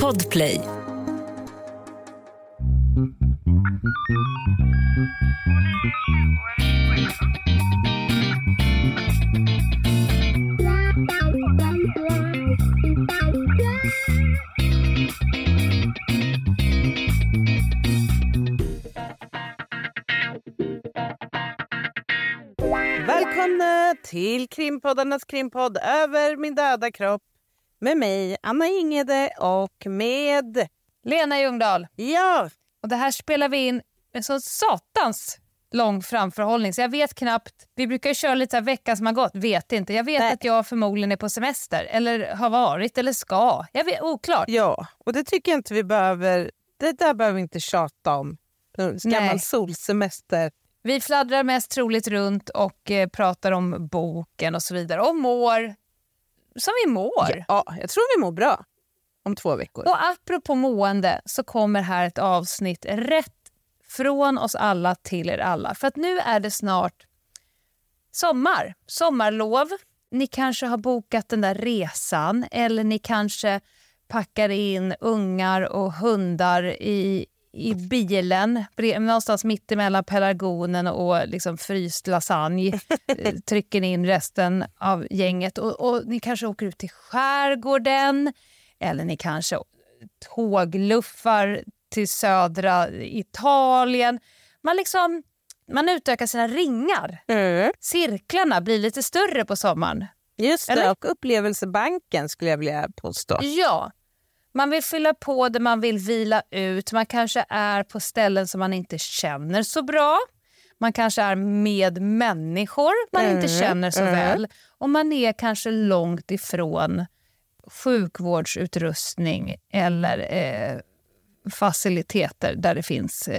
Podplay. Välkomna till krimpoddarnas krimpodd Över min döda kropp. Med mig, Anna Ingede, och med Lena Ljungdahl. Ja. Och det här spelar vi in med så satans lång framförhållning. Så jag vet knappt. Vi brukar ju köra lite så här veckan som har gått. Vet inte. Jag vet att jag förmodligen är på semester. Eller har varit eller ska. Jag vet, oklart. Ja, och det tycker jag inte vi behöver. Det där behöver vi inte tjata om. Gammal solsemester. Vi fladdrar mest troligt runt och pratar om boken och så vidare. Och mår som vi mår. Ja, jag tror vi mår bra om 2 veckor. Och apropå mående så kommer här ett avsnitt rätt från oss alla till er alla. För att nu är det snart sommarlov. Ni kanske har bokat den där resan. Eller ni kanske packar in ungar och hundar i bilen, någonstans mitt emellan pelargonen och liksom fryst lasagne. Trycker in resten av gänget och ni kanske åker ut till skärgården, eller ni kanske tågluffar till södra Italien. Man utökar sina ringar. Cirklarna blir lite större på sommaren. Just det, eller? Och upplevelsebanken skulle jag vilja påstå. Ja. Man vill fylla på det, man vill vila ut. Man kanske är på ställen som man inte känner så bra. Man kanske är med människor man inte känner så väl. Och man är kanske långt ifrån sjukvårdsutrustning eller faciliteter där det finns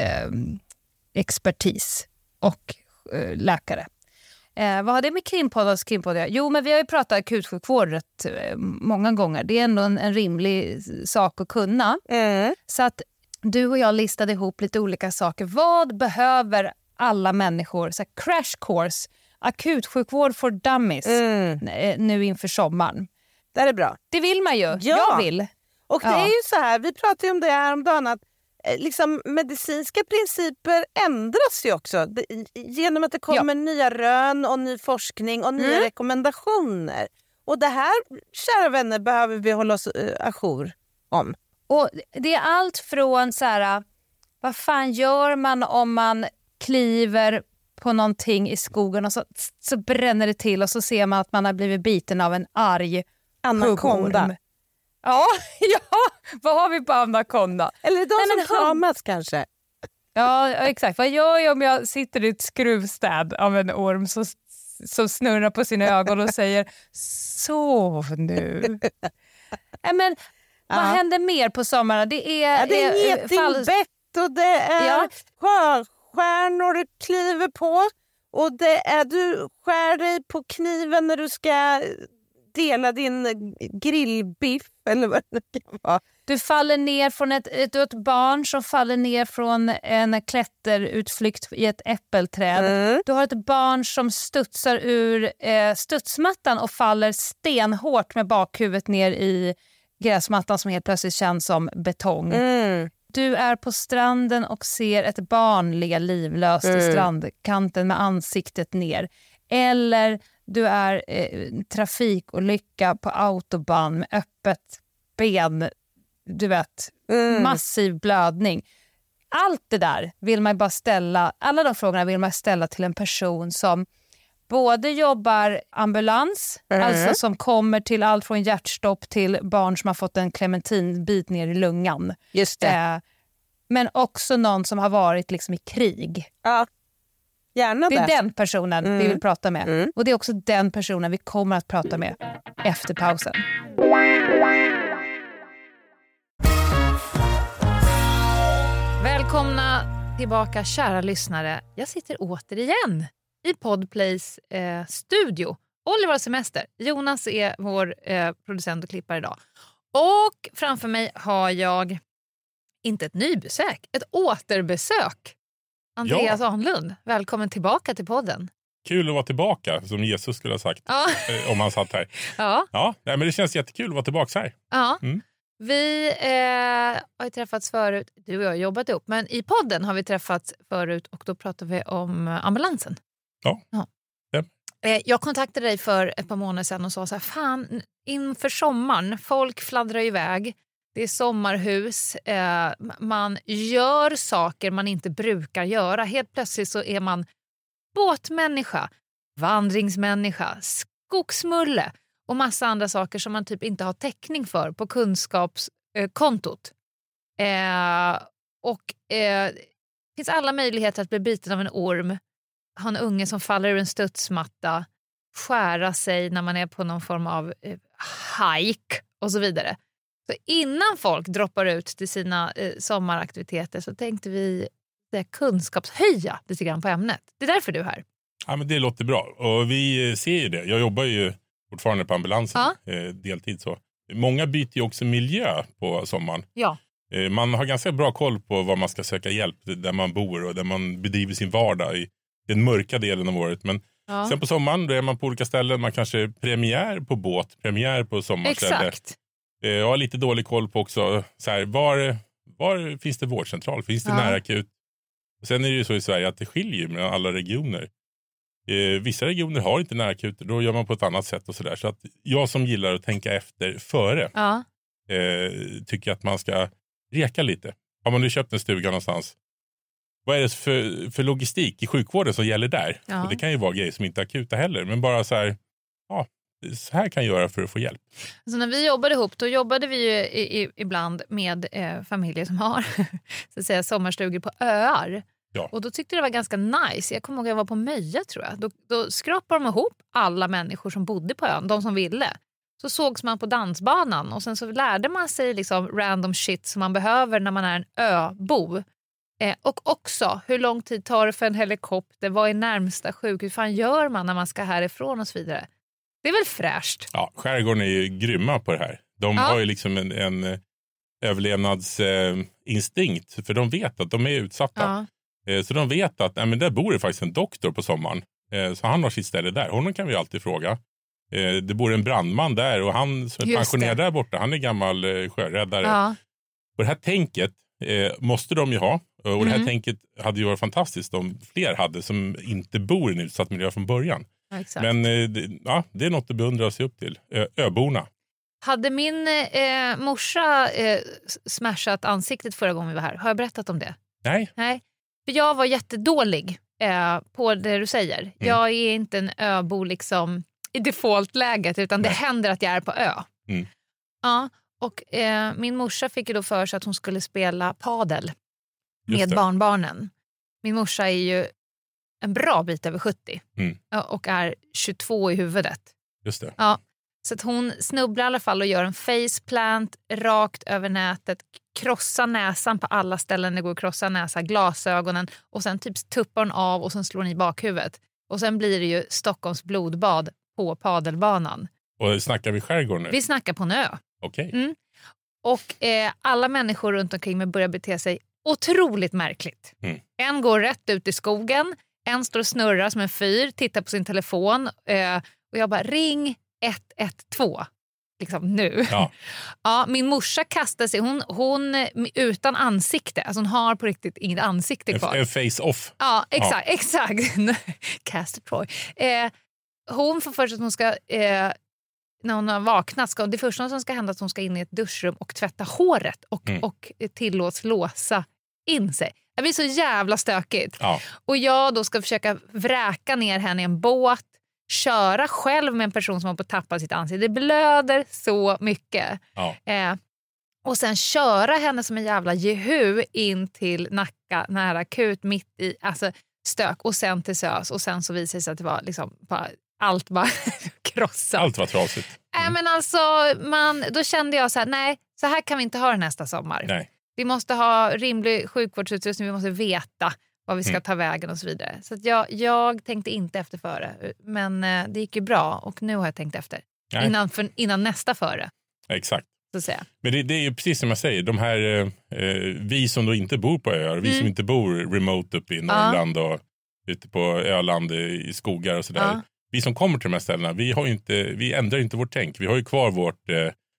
expertis och läkare. Vad har det med krimpodd? Jo, men vi har ju pratat akutsjukvård rätt många gånger. Det är ändå en rimlig sak att kunna. Så att du och jag listade ihop lite olika saker. Vad behöver alla människor? Så crash course, akutsjukvård for dummies nu inför sommaren. Det är bra. Det vill man ju. Ja. Jag vill. Och det är ju så här, vi pratade ju om det här om dagen att liksom, medicinska principer ändras ju också genom att det kommer nya rön och ny forskning och nya rekommendationer. Och det här, kära vänner, behöver vi hålla oss ajour om. Och det är allt från så här, vad fan gör man om man kliver på någonting i skogen och så bränner det till och så ser man att man har blivit biten av en arg anakonda. Ja, vad har vi på anakonda? Eller de som kramas kanske. Ja, exakt. Vad gör jag om jag sitter i ett skruvstäd av en orm som snurrar på sina ögon och säger sov nu? Men vad händer mer på sommaren? Det är getingbett och det är sjöstjärnor du kliver på. Och det är du skär dig på kniven när du ska dela din grillbiff eller vad det kan vara. Du faller ner från ett barn som faller ner från en klätterutflykt i ett äppelträd. Du har ett barn som studsar ur studsmattan och faller stenhårt med bakhuvudet ner i gräsmattan som helt plötsligt känns som betong. Du är på stranden och ser ett barn ligga livlöst i strandkanten med ansiktet ner. Eller du är trafikolycka på autobahn med öppet ben, du vet, massiv blödning. Allt det där vill man bara ställa, alla de frågorna vill man ställa till en person som både jobbar ambulans, alltså som kommer till allt från hjärtstopp till barn som har fått en clementinbit ner i lungan. Just det. Men också någon som har varit liksom i krig. Ja. Gärna det är den personen vi vill prata med. Och det är också den personen vi kommer att prata med efter pausen. Välkomna tillbaka, kära lyssnare. Jag sitter återigen i Podplays studio. Oliver har semester. Jonas är vår producent och klippare idag. Och framför mig har jag inte ett nybesök, ett återbesök. Andreas Ahnlund, välkommen tillbaka till podden. Kul att vara tillbaka, som Jesus skulle ha sagt om han satt här. Ja, nej, men det känns jättekul att vara tillbaka här. Ja. Vi har ju träffats förut, du och jag har jobbat ihop, men i podden har vi träffats förut och då pratar vi om ambulansen. Ja. Jag kontaktade dig för ett par månader sedan och sa så här, fan, inför sommaren, folk fladdrar iväg, det är sommarhus, man gör saker man inte brukar göra. Helt plötsligt så är man båtmänniska, vandringsmänniska, skogsmulle och massa andra saker som man typ inte har täckning för på kunskapskontot. Det finns alla möjligheter att bli biten av en orm, ha en unge som faller ur en studsmatta, skära sig när man är på någon form av hike och så vidare. Så innan folk droppar ut till sina sommaraktiviteter så tänkte vi kunskapshöja lite grann på ämnet. Det är därför du är här. Ja, men det låter bra. Och vi ser ju det. Jag jobbar ju fortfarande på ambulansen, deltid så. Många byter ju också miljö på sommaren. Ja. Man har ganska bra koll på var man ska söka hjälp, där man bor och där man bedriver sin vardag i den mörka delen av året. Men sen på sommaren då är man på olika ställen. Man kanske är premiär på båt, premiär på sommarställe. Exakt. Jag har lite dålig koll på också så här, var finns det vårdcentral? Finns det nära akut? Och sen är det ju så i Sverige att det skiljer mellan alla regioner. Vissa regioner har inte nära akut, då gör man på ett annat sätt och sådär. Så att jag som gillar att tänka efter före tycker att man ska reka lite. Har man nu köpt en stuga någonstans, vad är det för logistik i sjukvården som gäller där? Ja. Och det kan ju vara grejer som inte är akuta heller, men bara så här, så här kan jag göra för att få hjälp. Så när vi jobbade ihop, då jobbade vi ju ibland med familjer som har så att säga, sommarstugor på öar. Ja. Och då tyckte det var ganska nice. Jag kommer ihåg att jag var på Möja tror jag. Då skrapade de ihop alla människor som bodde på ön, de som ville. Så sågs man på dansbanan och sen så lärde man sig liksom random shit som man behöver när man är en öbo. Och också, hur lång tid tar det för en helikopter? Vad är närmsta sjukhus? Hur fan gör man när man ska härifrån och så vidare? Det är väl fräscht? Ja, skärgården är ju grymma på det här. De har ju liksom en överlevnadsinstinkt. För de vet att de är utsatta. Så de vet att men där bor det faktiskt en doktor på sommaren. Så han har sitt ställe där. Honom kan vi alltid fråga. Det bor en brandman där och han som är pensionerad där borta. Han är gammal sjöräddare. Ja. Och det här tänket måste de ju ha. Och det här tänket hade ju varit fantastiskt om fler hade som inte bor i en utsatt miljö från början. Ja, exakt. Men det är något att beundra och se upp till. Öborna. Hade min morsa smashat ansiktet förra gången vi var här? Har jag berättat om det? Nej. För jag var jättedålig på det du säger. Jag är inte en öbo liksom i defaultläget utan det händer att jag är på ö. Ja, och min morsa fick ju då för sig att hon skulle spela padel med barnbarnen. Min morsa är ju en bra bit över 70 och är 22 i huvudet. Just det. Ja, så att hon snubblar i alla fall och gör en faceplant rakt över nätet, krossar näsan på alla ställen det går att krossa näsa, glasögonen och sen typ tuppar hon av och sen slår hon i bakhuvudet. Och sen blir det ju Stockholms blodbad på padelbanan. Och snackar vi skärgården nu? Vi snackar på en ö. Okej. Och alla människor runt omkring mig börjar bete sig otroligt märkligt. En går rätt ut i skogen, en står och snurrar som en fyr, tittar på sin telefon och jag bara ring 112 liksom nu. Ja, min morsa kastar sig, hon utan ansikte, alltså hon har på riktigt inget ansikte kvar. En face-off. Ja, exakt. Cast Troy. Hon får först att hon ska när hon har vaknat, det första som ska hända är att hon ska in i ett duschrum och tvätta håret och tillåts låsa in sig. Det blir så jävla stökigt. Ja. Och jag då ska försöka vräka ner henne i en båt, köra själv med en person som har på att tappa sitt ansikte. Det blöder så mycket. Ja. Och sen köra henne som en jävla jehu in till Nacka nära akut mitt i stök och sen till SÖS och sen så visade det sig att det var liksom allt bara krossat. Allt var trasigt. Men alltså då kände jag så här, nej, så här kan vi inte ha det nästa sommar. Nej. Vi måste ha rimlig sjukvårdsutrustning, vi måste veta vad vi ska ta vägen och så vidare. Så att jag tänkte inte efter före, men det gick ju bra och nu har jag tänkt efter. Innan nästa före. Exakt. Så att säga. Men det är ju precis som jag säger, de här vi som då inte bor på öar, vi som inte bor remote uppe i Norrland och ute på Öland i skogar och sådär. Vi som kommer till de här ställena, vi ändrar inte vårt tänk. Vi har ju kvar vårt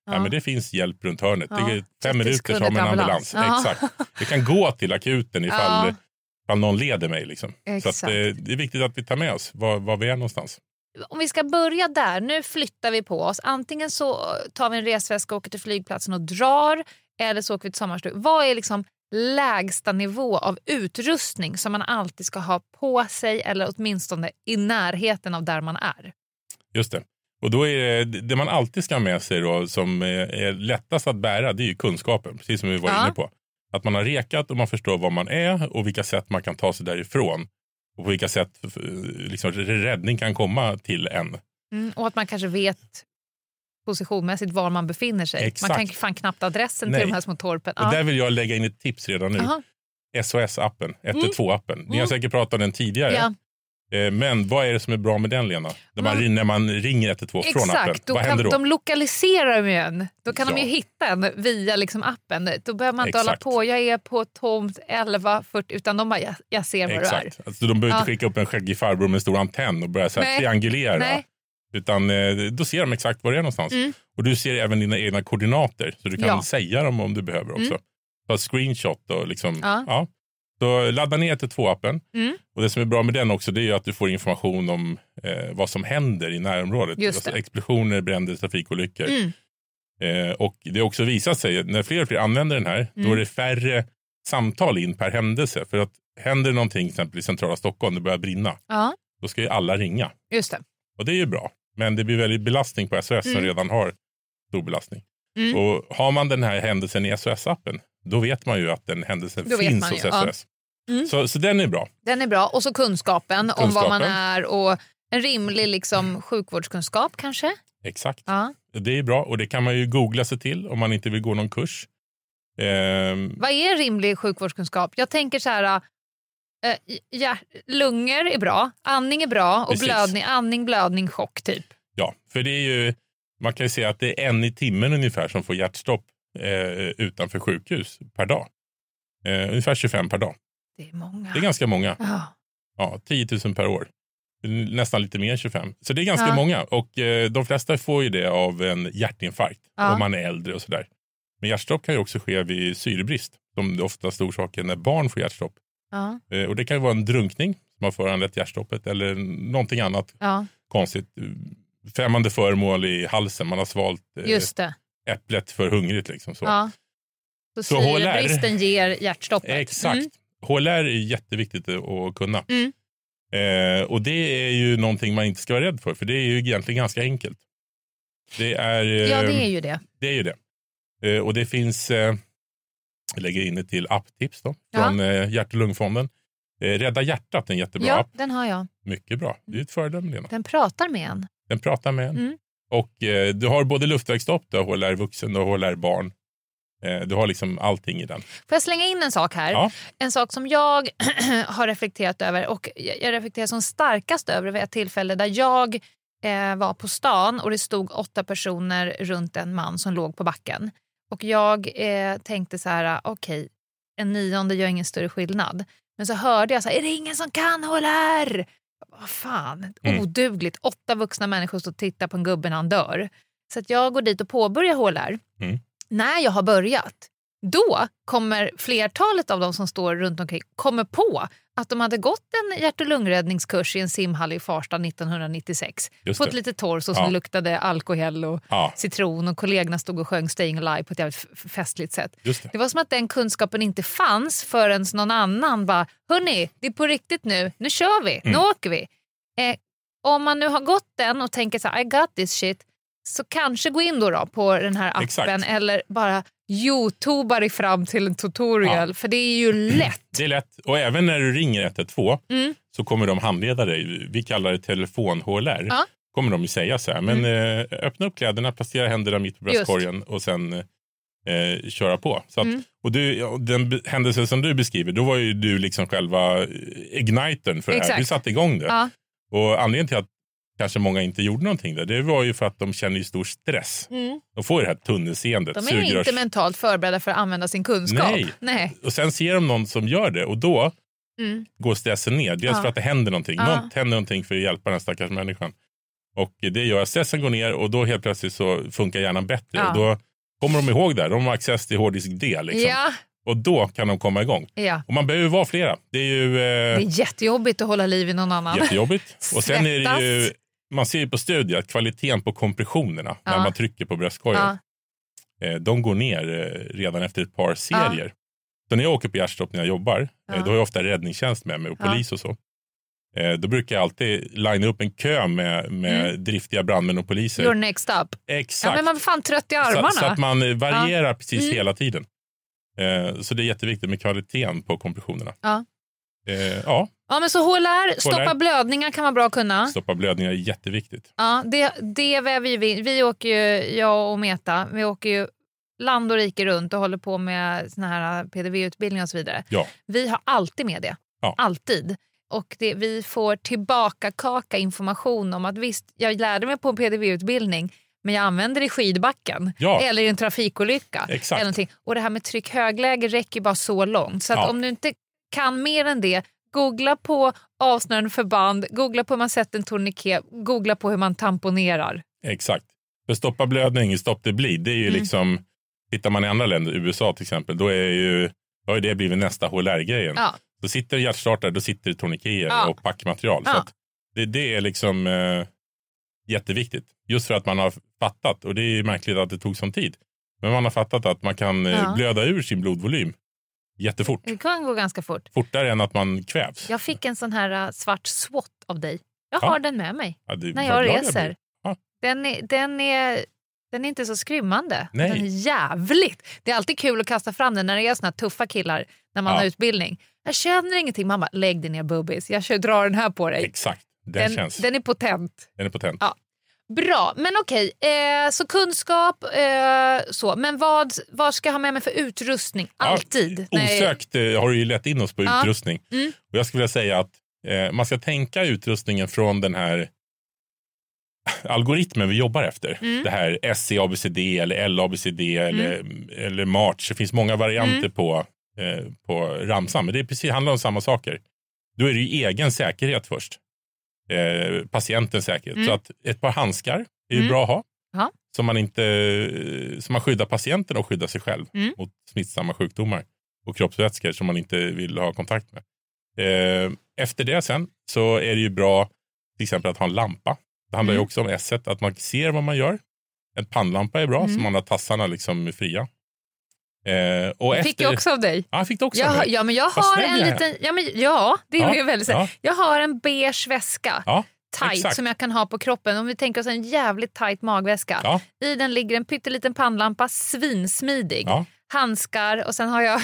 Ja, men det finns hjälp runt hörnet. Det är 5 minuter så har man en ambulans. Exakt. Det kan gå till akuten ifall någon leder mig. Liksom. Så att, det är viktigt att vi tar med oss var vi är någonstans. Om vi ska börja där, nu flyttar vi på oss. Antingen så tar vi en resväska och åker till flygplatsen och drar, eller så åker vi till sommarstuga. Vad är liksom lägsta nivå av utrustning som man alltid ska ha på sig eller åtminstone i närheten av där man är? Just det. Och då är det man alltid ska ha med sig då, som är lättast att bära, det är ju kunskapen, precis som vi var inne på. Att man har rekat och man förstår vad man är och vilka sätt man kan ta sig därifrån. Och på vilka sätt liksom, räddning kan komma till en. Och att man kanske vet positionmässigt var man befinner sig. Exakt. Man kan fan knappt adressen till de här små torpen. Och där vill jag lägga in ett tips redan nu. SOS-appen, 112-appen. Ni har säkert pratat om den tidigare. Ja. Men vad är det som är bra med den, Lena? När man ringer 112 från appen, vad händer då? De lokaliserar ju en. Då kan de ju hitta en via liksom appen. Då behöver man inte hålla på, jag är på tomt 11:40, utan de bara, jag ser vad du är. Alltså, de behöver inte skicka upp en skäggig farbror med en stor antenn och börja så här triangulera. Nej. Utan då ser de exakt var det är någonstans. Och du ser även dina egna koordinater, så du kan säga dem om du behöver också. Ta ett screenshot och liksom, Så ladda ner 112-appen. Och det som är bra med den också, det är ju att du får information om vad som händer i närområdet. Alltså explosioner, bränder, trafikolyckor. Och det har också visat sig, när fler och fler använder den här, då är det färre samtal in per händelse. För att händer någonting till exempel i centrala Stockholm, det börjar brinna, då ska ju alla ringa. Just det. Och det är ju bra. Men det blir väldigt belastning på SOS som redan har stor belastning. Och har man den här händelsen i SOS-appen, då vet man ju att den händelsen finns hos SOS. Så den är bra. Den är bra. Och så kunskapen om vad man är och en rimlig liksom, sjukvårdskunskap kanske. Exakt. Det är bra och det kan man ju googla sig till om man inte vill gå någon kurs. Vad är en rimlig sjukvårdskunskap? Jag tänker så här, lungor är bra, andning är bra och andning, blödning, chock typ. Ja, för det är ju, man kan ju säga att det är 1 i timmen ungefär som får hjärtstopp utanför sjukhus per dag. Ungefär 25 per dag. Det är många. Det är ganska många. Ja, 10 000 per år. Nästan lite mer än 25. Så det är ganska många. Och de flesta får ju det av en hjärtinfarkt. Om man är äldre och sådär. Men hjärtstopp kan ju också ske vid syrebrist. Som det oftast orsakar när barn får hjärtstopp. Och det kan ju vara en drunkning som har föranlett hjärtstoppet. Eller någonting annat konstigt. Främmande föremål i halsen. Man har svalt äpplet för hungrigt. Liksom, så. Så syrebristen ger hjärtstoppet. Exakt. HLR är jätteviktigt att kunna. Och det är ju någonting man inte ska vara rädd för det är ju egentligen ganska enkelt. Det är det är ju det. Det är ju det. Och det finns, jag lägger in det till apptips då, från Hjärt- och lungfonden. Rädda hjärtat är en jättebra app. Den har jag. Mycket bra. Det är ett föredöme, Lena. Den pratar med en. Den pratar med en. Och du har både luftvägsstopp, du har HLR vuxen, du har HLR barn. Du har liksom allting i den. Får jag slänga in en sak här? Ja. En sak som jag har reflekterat över och jag reflekterar som starkast över vid ett tillfälle där jag var på stan och det stod 8 personer runt en man som låg på backen. Och jag tänkte så här, okej, en 9:e gör ingen större skillnad. Men så hörde jag så här, är det ingen som kan HLR? Vad fan, odugligt. 8 vuxna människor står och tittar på en gubbe när han dör. Så att jag går dit och påbörjar HLR. När jag har börjat, då kommer flertalet av de som står runt omkring kommer på att de hade gått en hjärt- och lungräddningskurs i en simhall i Farsta 1996. På ett litet torr så som det luktade alkohol och citron och kollegorna stod och sjöng Staying Alive på ett jävligt festligt sätt. Det var som att den kunskapen inte fanns förrän någon annan bara, hörni, det är på riktigt nu kör vi, nu åker vi. Om man nu har gått den och tänker så här, I got this shit, så kanske gå in då på den här appen eller bara YouTubear dig fram till en tutorial. För det är ju lätt. Det är lätt. Och även när du ringer 112 så kommer de handleda dig. Vi kallar det telefon-HLR. Kommer de ju säga så här. Men öppna upp kläderna, placera händerna mitt på bröstkorgen och sen köra på. Så att, och den händelse som du beskriver, då var ju du liksom själva ignitern för det här. Du satte igång det. Och anledningen till att kanske många inte gjorde någonting där. Det var ju för att de känner ju stor stress. De får det här tunnelseendet. De är inte mentalt förberedda för att använda sin kunskap. Nej. Och sen ser de någon som gör det. Och då går stressen ner. Dels för att det händer någonting. Något händer någonting för att hjälpa den stackars människan. Och det gör att stressen går ner och då helt plötsligt så funkar hjärnan bättre. Och då kommer de ihåg där. De har access till hårddisk D liksom. Ja. Och då kan de komma igång. Ja. Och man behöver vara flera. Det är ju... Det är jättejobbigt att hålla liv i någon annan. Jättejobbigt. Och sen är det ju... Man ser ju på studier att kvaliteten på kompressionerna när man trycker på bröstkorgen. De går ner redan efter ett par serier. Så när jag åker på hjärtstopp när jag jobbar, då har jag ofta räddningstjänst med mig och polis och så. Då brukar jag alltid linea upp en kö med driftiga brandmän och poliser. You're next up. Exakt. Ja, men man är fan trött i armarna. Så att man varierar precis hela tiden. Så det är jätteviktigt med kvaliteten på kompressionerna. Ja, men så HLR, stoppa blödningar kan vara bra att kunna. Stoppa blödningar är jätteviktigt. Ja, det väver vi åker ju, jag och Meta, vi åker ju land och rike runt och håller på med såna här PDV-utbildningar och så vidare. Ja. Vi har alltid med det. Ja. Alltid. Och vi får tillbaka information om att visst, jag lärde mig på en PDV-utbildning men jag använder det i skidbacken eller i en trafikolycka. Exakt. Eller någonting. Och det här med tryck-högläge räcker bara så långt. Så att om du inte kan mer än det, googla på avsnörande förband, googla på hur man sätter en tourniquet, googla på hur man tamponerar. Exakt. För stoppa blödning, stopp det blir. Det är ju liksom, tittar man i andra länder, USA till exempel, då har det blivit nästa HLR-grejen. Ja. Då sitter det hjärtstartare, då sitter det tourniqueter och packmaterial. Så att det är liksom jätteviktigt. Just för att man har fattat, och det är märkligt att det tog sån tid, men man har fattat att man kan blöda ur sin blodvolym jättefort. Det kan gå ganska fort. Fortare än att man kvävs. Jag fick en sån här svart SWAT av dig. Jag har den med mig när jag reser. Den är inte så skrymmande. Nej. Den är jävligt. Det är alltid kul att kasta fram den när det är såna tuffa killar när man har utbildning. Jag känner ingenting. Mamma, lägg dig ner bubbis. Jag drar den här på dig. Exakt. Den är potent. Den är potent. Ja. Bra, men okej. Så kunskap, så. Men vad ska jag ha med mig för utrustning? Alltid. Osökt har du ju lett in oss på utrustning. Och jag skulle vilja säga att man ska tänka utrustningen från den här algoritmen vi jobbar efter. Det här SCABCD eller LABCD eller March. Det finns många varianter på ramsan, men det handlar om samma saker. Då är det ju egen säkerhet först. Patientens säkerhet. Så att ett par handskar är ju bra att ha. Ja. Så man skyddar patienten och skyddar sig själv mot smittsamma sjukdomar och kroppsvätskor som man inte vill ha kontakt med. Efter det sen så är det ju bra till exempel att ha en lampa. Det handlar ju också om S1, att man ser vad man gör. En pannlampa är bra så man har tassarna liksom fria. Och fick jag också av dig. Ja, fick du också av mig. Ja, men jag har en liten... det är ju väldigt så. Jag har en beige väska. Ja, tight som jag kan ha på kroppen. Om vi tänker oss en jävligt tight magväska. Ja. I den ligger en pytteliten pannlampa, svinsmidig. Ja. Handskar och sen har jag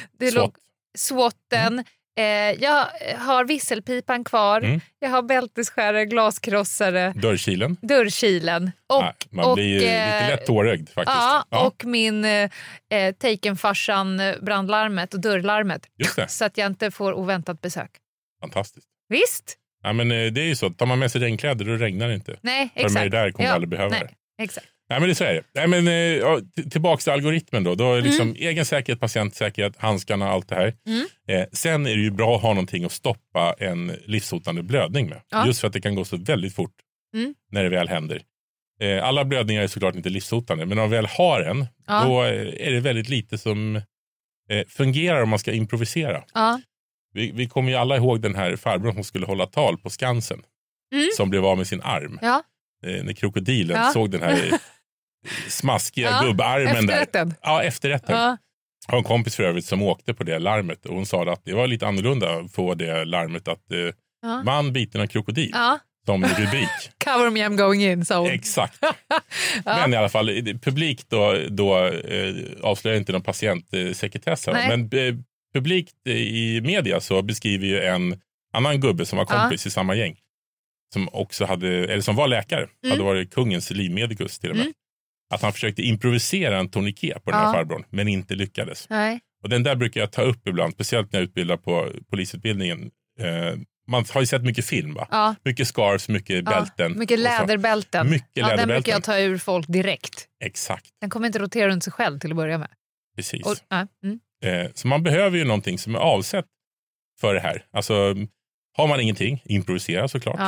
SWATen. Jag har visselpipan kvar. Jag har bältesskärare, glaskrossare. Dörrkilen. Man blir lite lätt tårögd faktiskt. Ja, och min Taken-farsan brandlarmet och dörrlarmet. Just det. Så att jag inte får oväntat besök. Fantastiskt. Visst? Ja, men det är ju så. Tar man med sig regnkläder då regnar det inte. Nej, exakt. För där kommer aldrig behöva det. Exakt. Nej, men det är så är det. Nej, men tillbaka till algoritmen då. Då är liksom egen säkerhet, patientsäkerhet, handskarna, allt det här. Sen är det ju bra att ha någonting att stoppa en livshotande blödning med. Ja. Just för att det kan gå så väldigt fort när det väl händer. Alla blödningar är såklart inte livshotande, men om man väl har en, då är det väldigt lite som fungerar om man ska improvisera. Ja. Vi kommer ju alla ihåg den här farbrorn som skulle hålla tal på Skansen. Som blev av med sin arm. Ja. När krokodilen såg den här smaskiga gubbarmen efterrätten. Där. Ja, efterrätten. Ja. Jag har en kompis för övrigt som åkte på det larmet och hon sa att det var lite annorlunda att få det larmet att man biten av krokodil som rubrik. Cover me, I'm going in. So. Exakt. Men i alla fall, publikt då avslöjar inte någon patientsekretess. Men publikt i media så beskriver ju en annan gubbe som var kompis i samma gäng. Som också som var läkare, hade varit kungens livmedikus till och med. Att han försökte improvisera en tourniquet på den här farbrorn, men inte lyckades. Nej. Och den där brukar jag ta upp ibland, speciellt när jag utbildar på polisutbildningen. Man har ju sett mycket film, va? Ja. Mycket scarves, mycket bälten. Mycket läderbälten. Den brukar jag ta ur folk direkt. Exakt. Den kommer inte rotera runt sig själv till att börja med. Precis. Så man behöver ju någonting som är avsett för det här. Alltså, har man ingenting, improvisera såklart. Ja.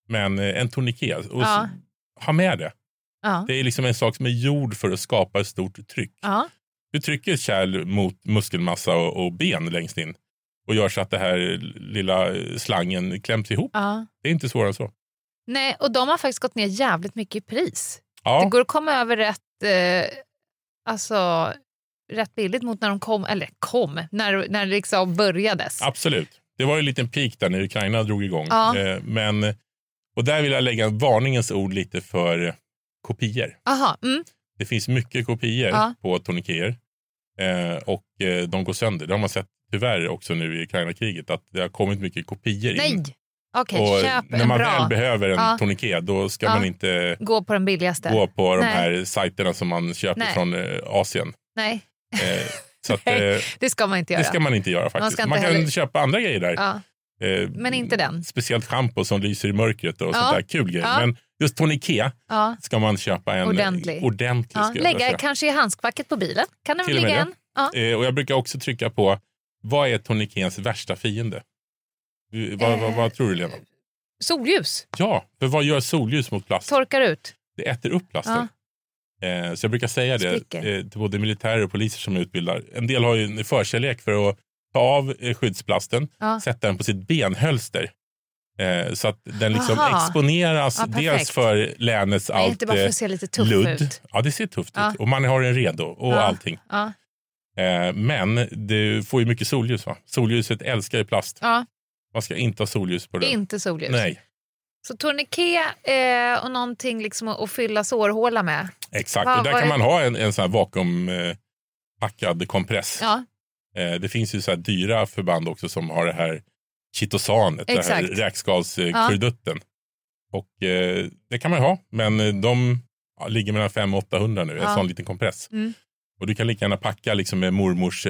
Men en tourniquet, och ha med det. Ja. Det är liksom en sak som är gjord för att skapa ett stort tryck. Ja. Du trycker ett kärl mot muskelmassa och ben längst in och gör så att det här lilla slangen kläms ihop. Ja. Det är inte svårare än så. Nej, och de har faktiskt gått ner jävligt mycket i pris. Ja. Det går att komma över rätt billigt mot när de när det liksom börjades. Absolut. Det var ju en liten peak där när Ukraina drog igång. Ja. Och där vill jag lägga en varningens ord lite för kopior. Aha. Det finns mycket kopior på tourniqueter och de går sönder. Det har man sett tyvärr också nu i Ukraina-kriget, att det har kommit mycket kopior in. Nej! Okej, och köp när man bra. väl behöver en tourniquet, då ska man inte gå på den billigaste. gå på de här sajterna som man köper från Asien. Nej. Så att, det ska man inte göra. Det ska man inte göra faktiskt. Man kan köpa andra grejer där. Ja. Men inte den. Speciellt shampoo som lyser i mörkret och sånt där kul grejer. Men just tourniquet ska man köpa en ordentlig lägga kanske i handskfacket på bilen. Kan den ligga en? Ja. Och jag brukar också trycka på, vad är tourniquetens värsta fiende? Vad tror du, Lena? Solljus. Ja, för vad gör solljus mot plast? Torkar ut. Det äter upp plasten. Så jag brukar säga det till både militärer och poliser som utbildar. En del har ju en förkärlek för att ta av skyddsplasten, sätta den på sitt benhölster. Så att den liksom exponeras dels för länets allt inte bara för att se lite tuff ludd. ut. Ja, det ser tufft ut. Och man har den redo och allting. Men det får ju mycket solljus, va? Solljuset älskar ju plast. Man ska inte ha solljus på det. Inte solljus. Nej. Så tourniquet och någonting liksom att fylla sårhåla med. Exakt, och där kan man ha en sån här vakuumpackad kompress. Ja. Det finns ju så här dyra förband också som har det här chitosanet, det här räkskalskrudutten. Och det kan man ha, men de ligger mellan 500 och 800 nu, en sån liten kompress. Och du kan lika gärna packa liksom med mormors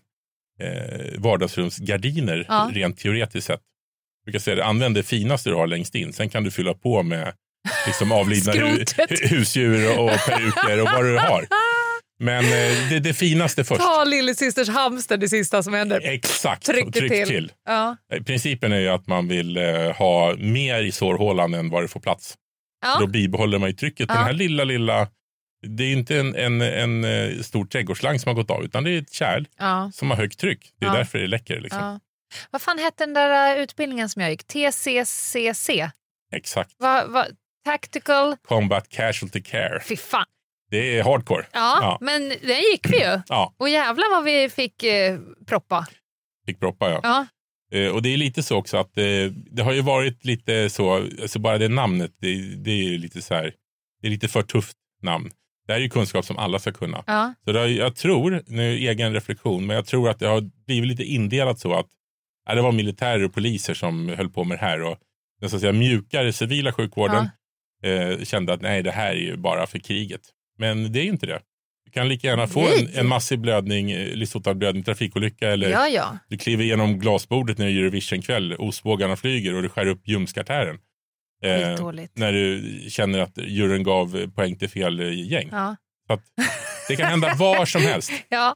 vardagsrumsgardiner rent teoretiskt sett. Du kan säga det, använd det finaste du har längst in, sen kan du fylla på med liksom avlidna husdjur och peruker och vad du har. Men det finaste först. Ta lillasysters hamster, det sista som händer. Exakt, tryck till. Ja. Principen är ju att man vill ha mer i sårhålan än vad det får plats. Då bibehåller man ju trycket. Den här lilla, det är inte en stor trädgårdsslang som har gått av, utan det är ett kärl som har högt tryck. Det är därför det läcker liksom. Vad fan hette den där utbildningen som jag gick? TCCC? Exakt. Tactical Combat Casualty Care. Fy fan. Det är hardcore. Ja, men den gick vi ju. Och jävla vad vi fick proppa. Fick proppa, ja. Och det är lite så också att det har ju varit lite så, alltså bara det namnet, det är lite så här, det är lite för tufft namn. Det här är ju kunskap som alla ska kunna. Så jag tror, nu egen reflektion, men jag tror att det har blivit lite indelat så att det var militärer och poliser som höll på med det här, och den så att säga mjukare civila sjukvården kände att nej, det här är ju bara för kriget. Men det är ju inte det. Du kan lika gärna få en massiv blödning, livshotande trafikolycka, eller du kliver igenom glasbordet när det är Eurovision-kväll, ostbågarna flyger och du skär upp ljumskartären. När du känner att juryn gav poäng till fel gäng. Så att det kan hända var som helst. Ja,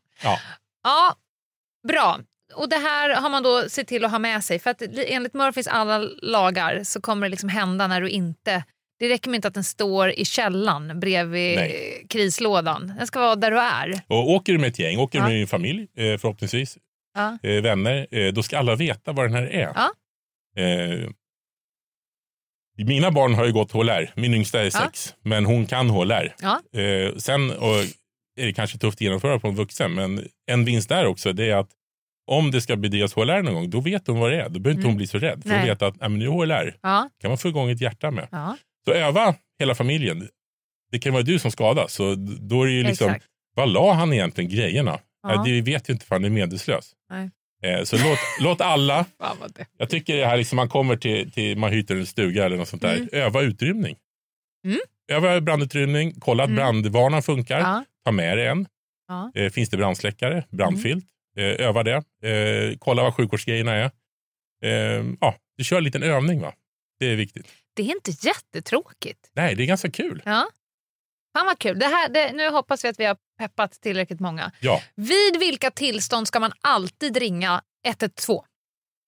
bra. Och det här har man då sett till att ha med sig. För att enligt Murphys alla lagar så kommer det liksom hända när du inte... Det räcker med inte att den står i källan bredvid krislådan. Den ska vara där du är. Och åker du med ett gäng, åker du med din familj förhoppningsvis, vänner, då ska alla veta vad den här är. Mina barn har ju gått HLR. Min yngsta är 6, men hon kan HLR. Sen är det kanske tufft att genomföra på en vuxen, men en vinst där också, det är att om det ska bedrivas HLR någon gång, då vet hon vad det är. Då behöver inte hon bli så rädd. För hon vet att nu är HLR. Kan man få igång ett hjärta med. Så öva hela familjen. Det kan vara du som skadas. Så då är det ju liksom, vad la han egentligen grejerna? Det vet ju inte för han är medvetslös. Så låt alla, jag tycker det här liksom, man kommer till man hyter en stuga eller något sånt där, öva utrymning. Öva brandutrymning, kolla att brandvarnan funkar, ta med dig en. Finns det brandsläckare, brandfilt, öva det, kolla vad sjukvårdsgrejerna är. Du kör en liten övning, va? Det är viktigt. Det är inte jättetråkigt. Nej, det är ganska kul. Ja. Fan vad kul. Nu hoppas vi att vi har peppat tillräckligt många. Ja. Vid vilka tillstånd ska man alltid ringa 112?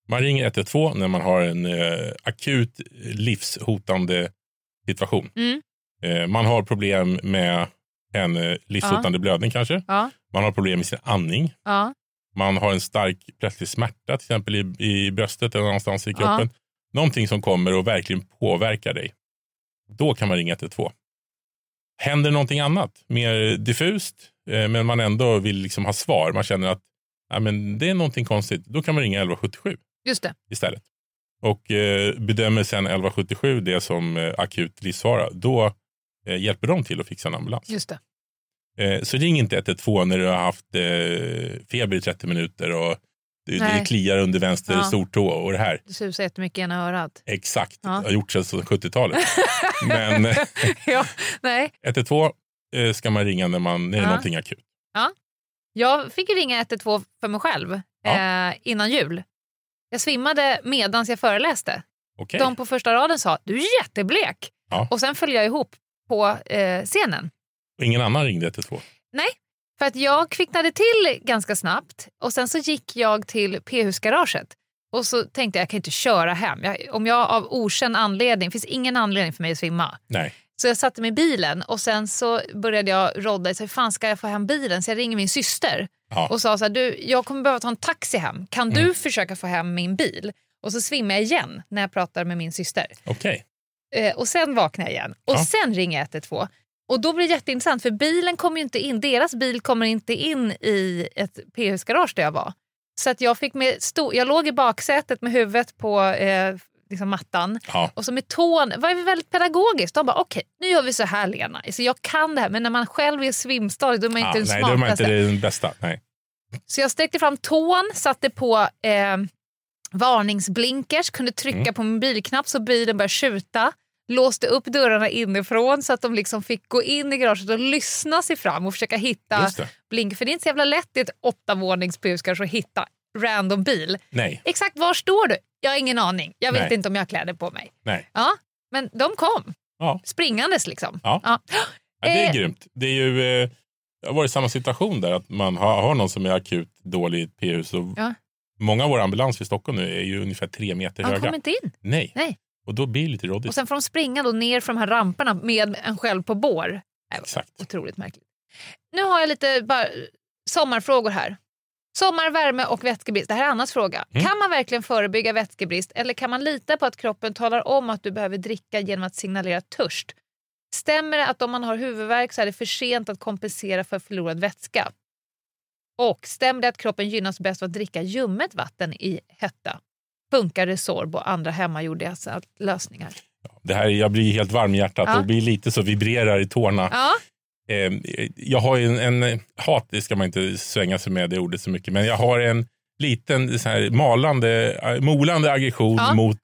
Man ringer 112 när man har en akut livshotande situation. Man har problem med en livshotande blödning kanske. Ja. Man har problem med sin andning. Ja. Man har en stark plötslig smärta till exempel i bröstet eller någonstans i kroppen. Någonting som kommer och verkligen påverkar dig. Då kan man ringa 112. Händer någonting annat, mer diffust, men man ändå vill liksom ha svar. Man känner att men det är någonting konstigt. Då kan man ringa 1177 Just det. istället. Och bedömer sen 1177 det som akut livsfara. Då hjälper de till att fixa en ambulans. Just det. Så ring inte 112 när du har haft feber i 30 minuter och det kliar under vänster stortå och det här. Det susar jättemycket i ena örat. Exakt, det har gjort sedan 70-talet. Men 112 ska man ringa när det är någonting akut. Ja. Jag fick ringa 112 för mig själv innan jul. Jag svimmade medans jag föreläste. Okay. De på första raden sa, du är jätteblek. Ja. Och sen föll jag ihop på scenen. Och ingen annan ringde 112? Nej, för att jag kvicknade till ganska snabbt. Och sen så gick jag till P-husgaraget. Och så tänkte jag kan inte köra hem. Om jag av okänd anledning, finns ingen anledning för mig att svimma. Nej. Så jag satte mig i bilen och sen så började jag rodda. Så hur fan ska jag få hem bilen? Så jag ringer min syster och sa så här, jag kommer behöva ta en taxi hem. Kan du försöka få hem min bil? Och så svimmar jag igen när jag pratar med min syster. Okej. Och sen vaknar jag igen. Och sen ringer jag 112. Och då blir det jätteintressant för bilen kommer ju inte in. Deras bil kommer inte in i ett P-husgarage där jag var. Så att jag fick jag låg i baksätet med huvudet på liksom mattan. Ja. Och så med tån var vi väldigt pedagogiskt. De bara okej, nu gör vi så här Lena. Så jag kan det här. Men när man själv är svimstad då är man inte den smartaste. Nej, då är man inte den bästa. Nej. Så jag sträckte fram tån, satte på varningsblinkers, kunde trycka på min bilknapp så bilen började skjuta. Låste upp dörrarna inifrån så att de liksom fick gå in i garaget och lyssna sig fram och försöka hitta blinkers. För det är inte så jävla lätt i ett 8-våningsbuskar att hitta random bil. Nej. Exakt, var står du? Jag har ingen aning. Jag vet inte om jag har kläder på mig. Nej. Ja, men de kom. Ja. Springandes liksom. Ja, det är grymt. Det är ju det har varit samma situation där att man har någon som är akut dålig i ett P-hus. Och många av våra ambulanser i Stockholm nu är ju ungefär 3 meter höga. De kommer inte in. Nej. Och då blir det lite rådigt. Och sen får de springa då ner för de här ramperna med en själv på bår. Exakt. Otroligt märkligt. Nu har jag lite sommarfrågor här. Sommar, värme och vätskebrist. Det här är Annas fråga. Kan man verkligen förebygga vätskebrist eller kan man lita på att kroppen talar om att du behöver dricka genom att signalera törst? Stämmer det att om man har huvudvärk så är det för sent att kompensera för förlorad vätska? Och stämmer det att kroppen gynnas bäst av att dricka ljummet vatten i hetta? Funkar Resorb och andra hemmagjorda lösningar? Det här, jag blir helt varm i hjärtat och blir lite så vibrerar i tårna. Ja. Jag har ju en hat, det ska man inte svänga sig med det ordet så mycket, men jag har en liten så här molande aggression mot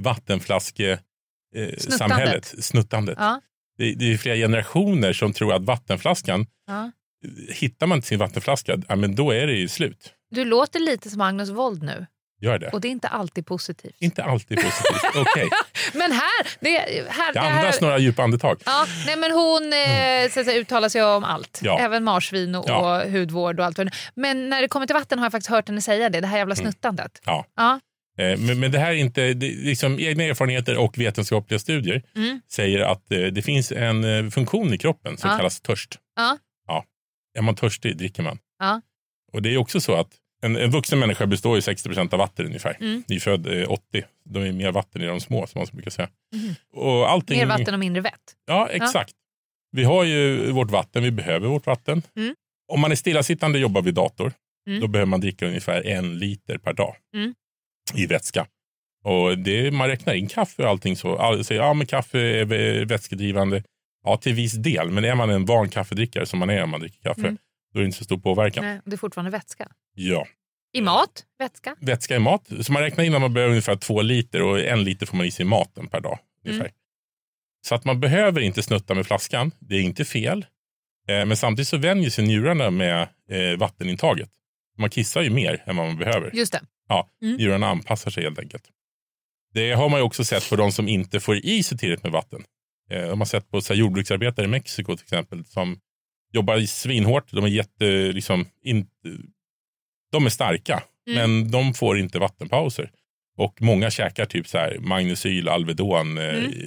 vattenflaskesamhället, snuttandet. Ja. Det är flera generationer som tror att vattenflaskan, hittar man inte sin vattenflaska, men då är det ju slut. Du låter lite som Magnus Wold nu. Gör det. Och det är inte alltid positivt. Inte alltid positivt, okej. Men det andas några djupa andetag. Ja, nej men hon uttalar sig om allt. Ja. Även marsvin och hudvård och allt. Men när det kommer till vatten har jag faktiskt hört henne säga det här jävla snuttandet. Ja. Men det här är inte, liksom egna erfarenheter och vetenskapliga studier säger att det finns en funktion i kroppen som kallas törst. Ja. Är man törstig dricker man. Ja. Och det är också så att en vuxen människa består ju 60% av vatten ungefär. Nyfödd 80. De är mer vatten i de små som man brukar säga. Och allting, mer vatten och mindre vett. Ja, exakt. Vi har ju vårt vatten, vi behöver vårt vatten. Om man är stillasittande och jobbar vid dator, då behöver man dricka ungefär 1 liter per dag i vätska. Och man räknar in kaffe och allting så. Men kaffe är vätskedrivande. Ja, till viss del. Men är man en van kaffedrickare som man är om man dricker kaffe, då är det inte så stor påverkan. Nej, det är fortfarande vätska. Ja. I mat? Vätska? Vätska i mat. Så man räknar in att man behöver ungefär 2 liter och 1 liter får man i sig maten per dag. Ungefär. Så att man behöver inte snutta med flaskan. Det är inte fel. Men samtidigt så vänjer sig njurarna med vattenintaget. Man kissar ju mer än vad man behöver. Just det. Ja, njurarna anpassar sig helt enkelt. Det har man ju också sett på de som inte får i sig tillräckligt med vatten. De har sett på så här, jordbruksarbetare i Mexiko till exempel som jobbar svinhårt. De är de är starka, men de får inte vattenpauser. Och många käkar typ så här Magnesyl, Alvedon,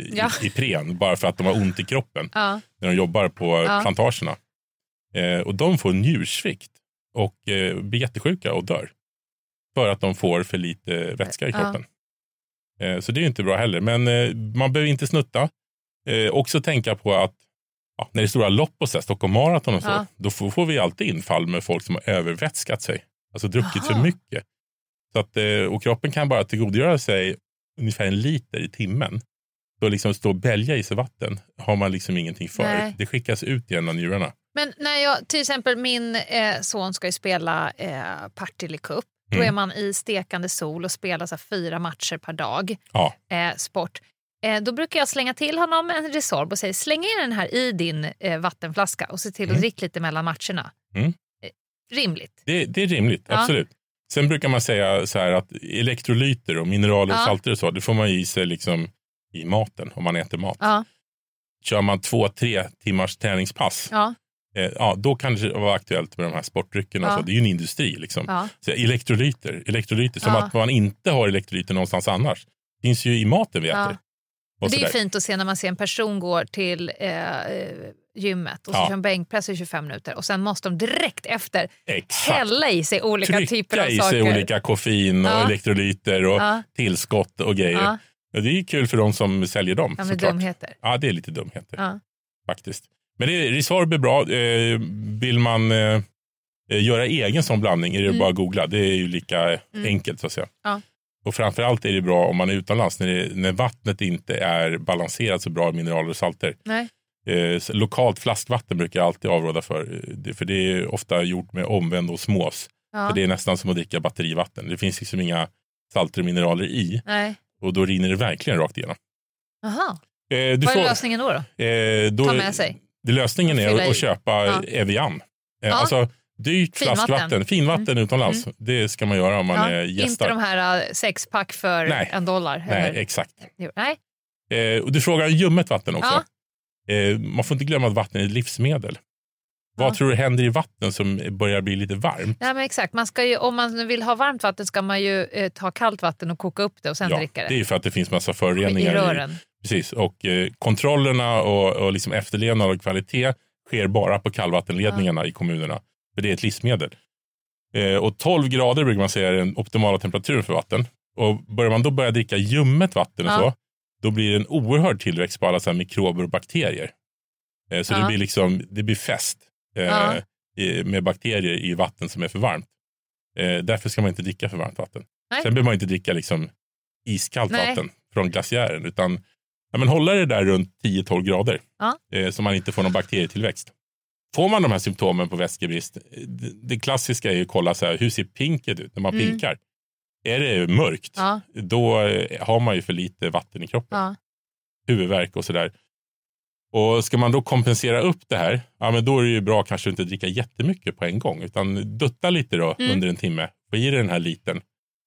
Ipren bara för att de har ont i kroppen när de jobbar på plantagerna. Och de får njursvikt och blir jättesjuka och dör. För att de får för lite vätska i kroppen. Så det är ju inte bra heller. Men man behöver inte snutta. Också tänka på att när det är stora lopp och så, Stockholm Marathon och så, då får vi alltid infall med folk som har övervätskat sig. Alltså druckit för mycket. Så att, och kroppen kan bara tillgodogöra sig ungefär 1 liter i timmen. Då liksom stå och bälja i sig vatten har man liksom ingenting för. Nej. Det skickas ut genom njurarna. Men när jag, till exempel min son ska ju spela Partille Cup. Då är man i stekande sol och spelar så 4 matcher per dag. Sport. Då brukar jag slänga till honom en Resorb och säga släng in den här i din vattenflaska och se till att dricka lite mellan matcherna. Rimligt. Det är rimligt, absolut. Sen brukar man säga så här att elektrolyter och mineraler och salter och så, det får man i sig liksom i maten om man äter mat. Kör man 2-3 timmars träningspass, då kan det vara aktuellt med de här sportdryckerna. Så det är ju en industri liksom. Så elektrolyter som att man inte har elektrolyter någonstans annars. Det finns ju i maten vi äter. Och det är fint att se när man ser en person går till gymmet och så kör en bänkpress i 25 minuter och sen måste de direkt efter hälla i sig olika typer av saker. Trycka i sig olika koffein och elektrolyter och tillskott och grejer. Och det är kul för de som säljer dem. Ja, men dumheter. Ja, det är lite dumheter faktiskt. Men Resorb är bra. Vill man göra egen sån blandning är det bara att googla. Det är ju lika enkelt så att säga. Och framförallt är det bra om man är utomlands när vattnet inte är balanserat så bra i mineraler och salter. Nej. Lokalt flaskvatten brukar jag alltid avråda för det är ofta gjort med omvänd osmos. För det är nästan som att dricka batterivatten. Det finns liksom inga salter och mineraler i. Nej. Och då rinner det verkligen rakt igenom. Jaha. Vad är lösningen då? Ta med sig. Lösningen är att köpa Evian. Alltså dyrt flaskvatten, finvatten utomlands. Det ska man göra om man är gästar. Inte de här 6-pack för $1. Nej, exakt. Nej. Och du frågar ljummet vatten också. Man får inte glömma att vatten är ett livsmedel. Vad tror du händer i vatten som börjar bli lite varmt? Nej, men exakt. Man ska ju, om man vill ha varmt vatten ska man ju ta kallt vatten och koka upp det och sen dricka det. Det är för att det finns massa föroreningar i rören. Precis, och kontrollerna och liksom efterlevnad och kvalitet sker bara på kallvattenledningarna i kommunerna. För det är ett livsmedel. Och 12 grader brukar man säga är den optimala temperaturen för vatten. Och börjar man då börja dricka ljummet vatten och så, då blir det en oerhörd tillväxt på alla så här mikrober och bakterier. Så det blir liksom, det blir fest med bakterier i vatten som är för varmt. Därför ska man inte dricka för varmt vatten. Nej. Sen behöver man inte dricka liksom iskallt vatten från glaciären, utan men hålla det där runt 10-12 grader så man inte får någon bakterietillväxt. Får man de här symptomen på vätskebrist, det klassiska är ju att kolla så här, hur ser pinket ut när man pinkar? Är det mörkt, då har man ju för lite vatten i kroppen. Huvudvärk och sådär. Och ska man då kompensera upp det här, men då är det ju bra kanske inte dricka jättemycket på en gång, utan dutta lite då under en timme. Få i den här liten,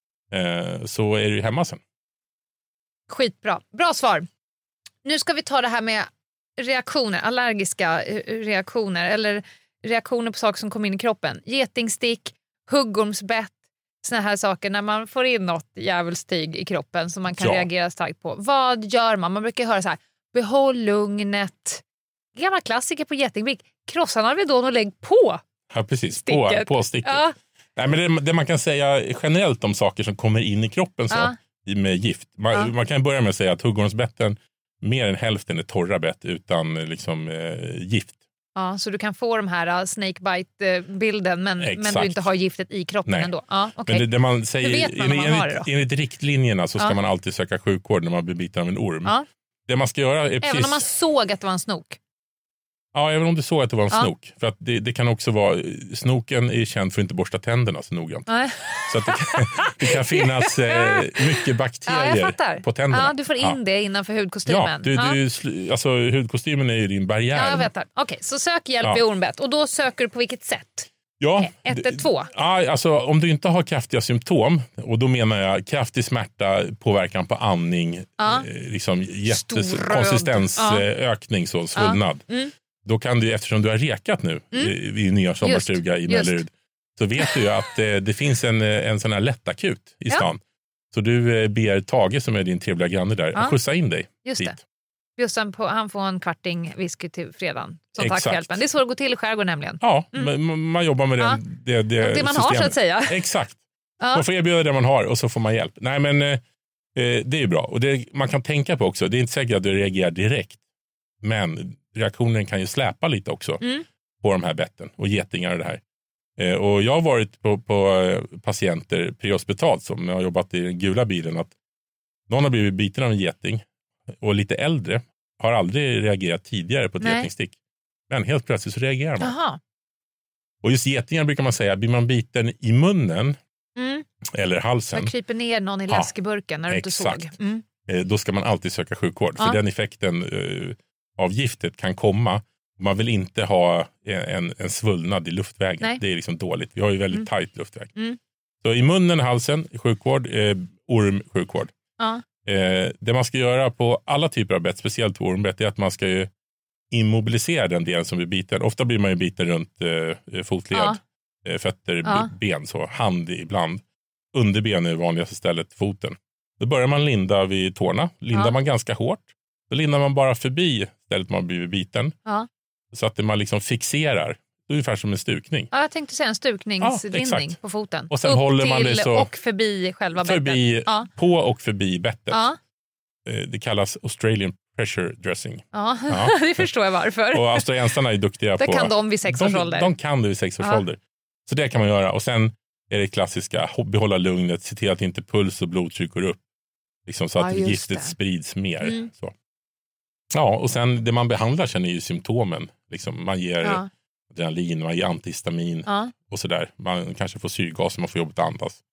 så är det ju hemma sen. Skitbra. Bra svar. Nu ska vi ta det här med reaktioner, allergiska reaktioner eller reaktioner på saker som kommer in i kroppen. Getingstick, huggormsbett, såna här saker när man får in något djävulstyg i kroppen som man kan reagera starkt på. Vad gör man? Man brukar höra så här, behåll lugnet. Gamla klassiker på getingbick. Krossa Alvedon och lägg på. Ja, precis. Sticket. På sticket. Ja. Nej, men det man kan säga generellt om saker som kommer in i kroppen så, med gift. Man kan börja med att säga att huggormsbetten, mer än hälften är torra bett utan liksom, gift. Ja, så du kan få de här snakebite-bilden men du inte har giftet i kroppen ändå. Ja, okay. Men det man säger, enligt riktlinjerna så ska man alltid söka sjukvård när man blir biten av en orm. Ja. Det man ska göra är precis... Även om man såg att det var en snok? Ja, även om du såg att det var en snok. För att det kan också vara... Snoken är känd för att inte borsta tänderna så noggrant. Så att det kan finnas mycket bakterier på tänderna. Ja, du får in det innanför hudkostymen. Alltså, hudkostymen är ju din barriär. Ja, jag vet det. Okej, så sök hjälp vid ormbett. Och då söker du på vilket sätt? Ja, 112. Ja, alltså om du inte har kraftiga symptom, och då menar jag kraftig smärta, påverkan på andning, liksom konsistensökning, så svullnad. Då kan du, eftersom du har rekat nu vid nya sommarstuga i Mellerud, så vet du ju att det finns en sån här lättakut i stan Så du ber Tage som är din trevliga granne där att skjutsa in dig Just dit. det. Bjussan han får en kvarting whisky till fredagen. Som tack Exakt. för hjälpen. Det är så det går till i skärgården nämligen. Ja, man jobbar med det Det man har så att säga. Exakt. Ja. Man får erbjuda det man har och så får man hjälp. Nej, men det är ju bra. Och man kan tänka på också, det är inte säkert att du reagerar direkt. Men reaktionen kan ju släpa lite också på de här betten och getingar och det här. Och jag har varit på patienter prehospitalt som har jobbat i den gula bilen att någon har blivit biten av en geting och lite äldre har aldrig reagerat tidigare på ett getingstick. Men helt plötsligt så reagerar man. Aha. Och just getingar brukar man säga, blir man biten i munnen eller halsen. Man kryper ner någon i läskeburken när du inte såg. Då ska man alltid söka sjukvård. För den effekten av giftet kan komma. Man vill inte ha en svullnad i luftvägen. Nej. Det är liksom dåligt. Vi har ju väldigt tajt luftväg. Så i munnen, halsen, sjukvård, ormsjukvård. Det man ska göra på alla typer av bett, speciellt på ormbett, är att man ska ju immobilisera den delen som blir biten. Ofta blir man ju biten runt fotled, fötter, ben, så hand ibland. Underben är det vanligaste stället, foten. Då börjar man linda vid tårna. Lindar man ganska hårt. Då lindar man bara förbi stället man blivit biten. Så att man liksom fixerar. Det är ungefär som en stukning. Ja, jag tänkte säga en stukningslindning på foten. Och sen håller man det så och förbi själva bettet. På och förbi bettet. Det kallas Australian pressure dressing. Det förstår jag varför. Och australiensarna är duktiga på... Det kan de vid 6 års ålder. De kan det vid 6 års ålder. Så det kan man göra. Och sen är det klassiska, behålla lugnet, se till att inte puls och blodtryck går upp. Liksom så att giftet sprids mer. Så. Ja, och sen det man behandlar sen är ju symptomen. Liksom, man ger adrenalin, man ger antihistamin och sådär. Man kanske får syrgas och man får jobbet att andas.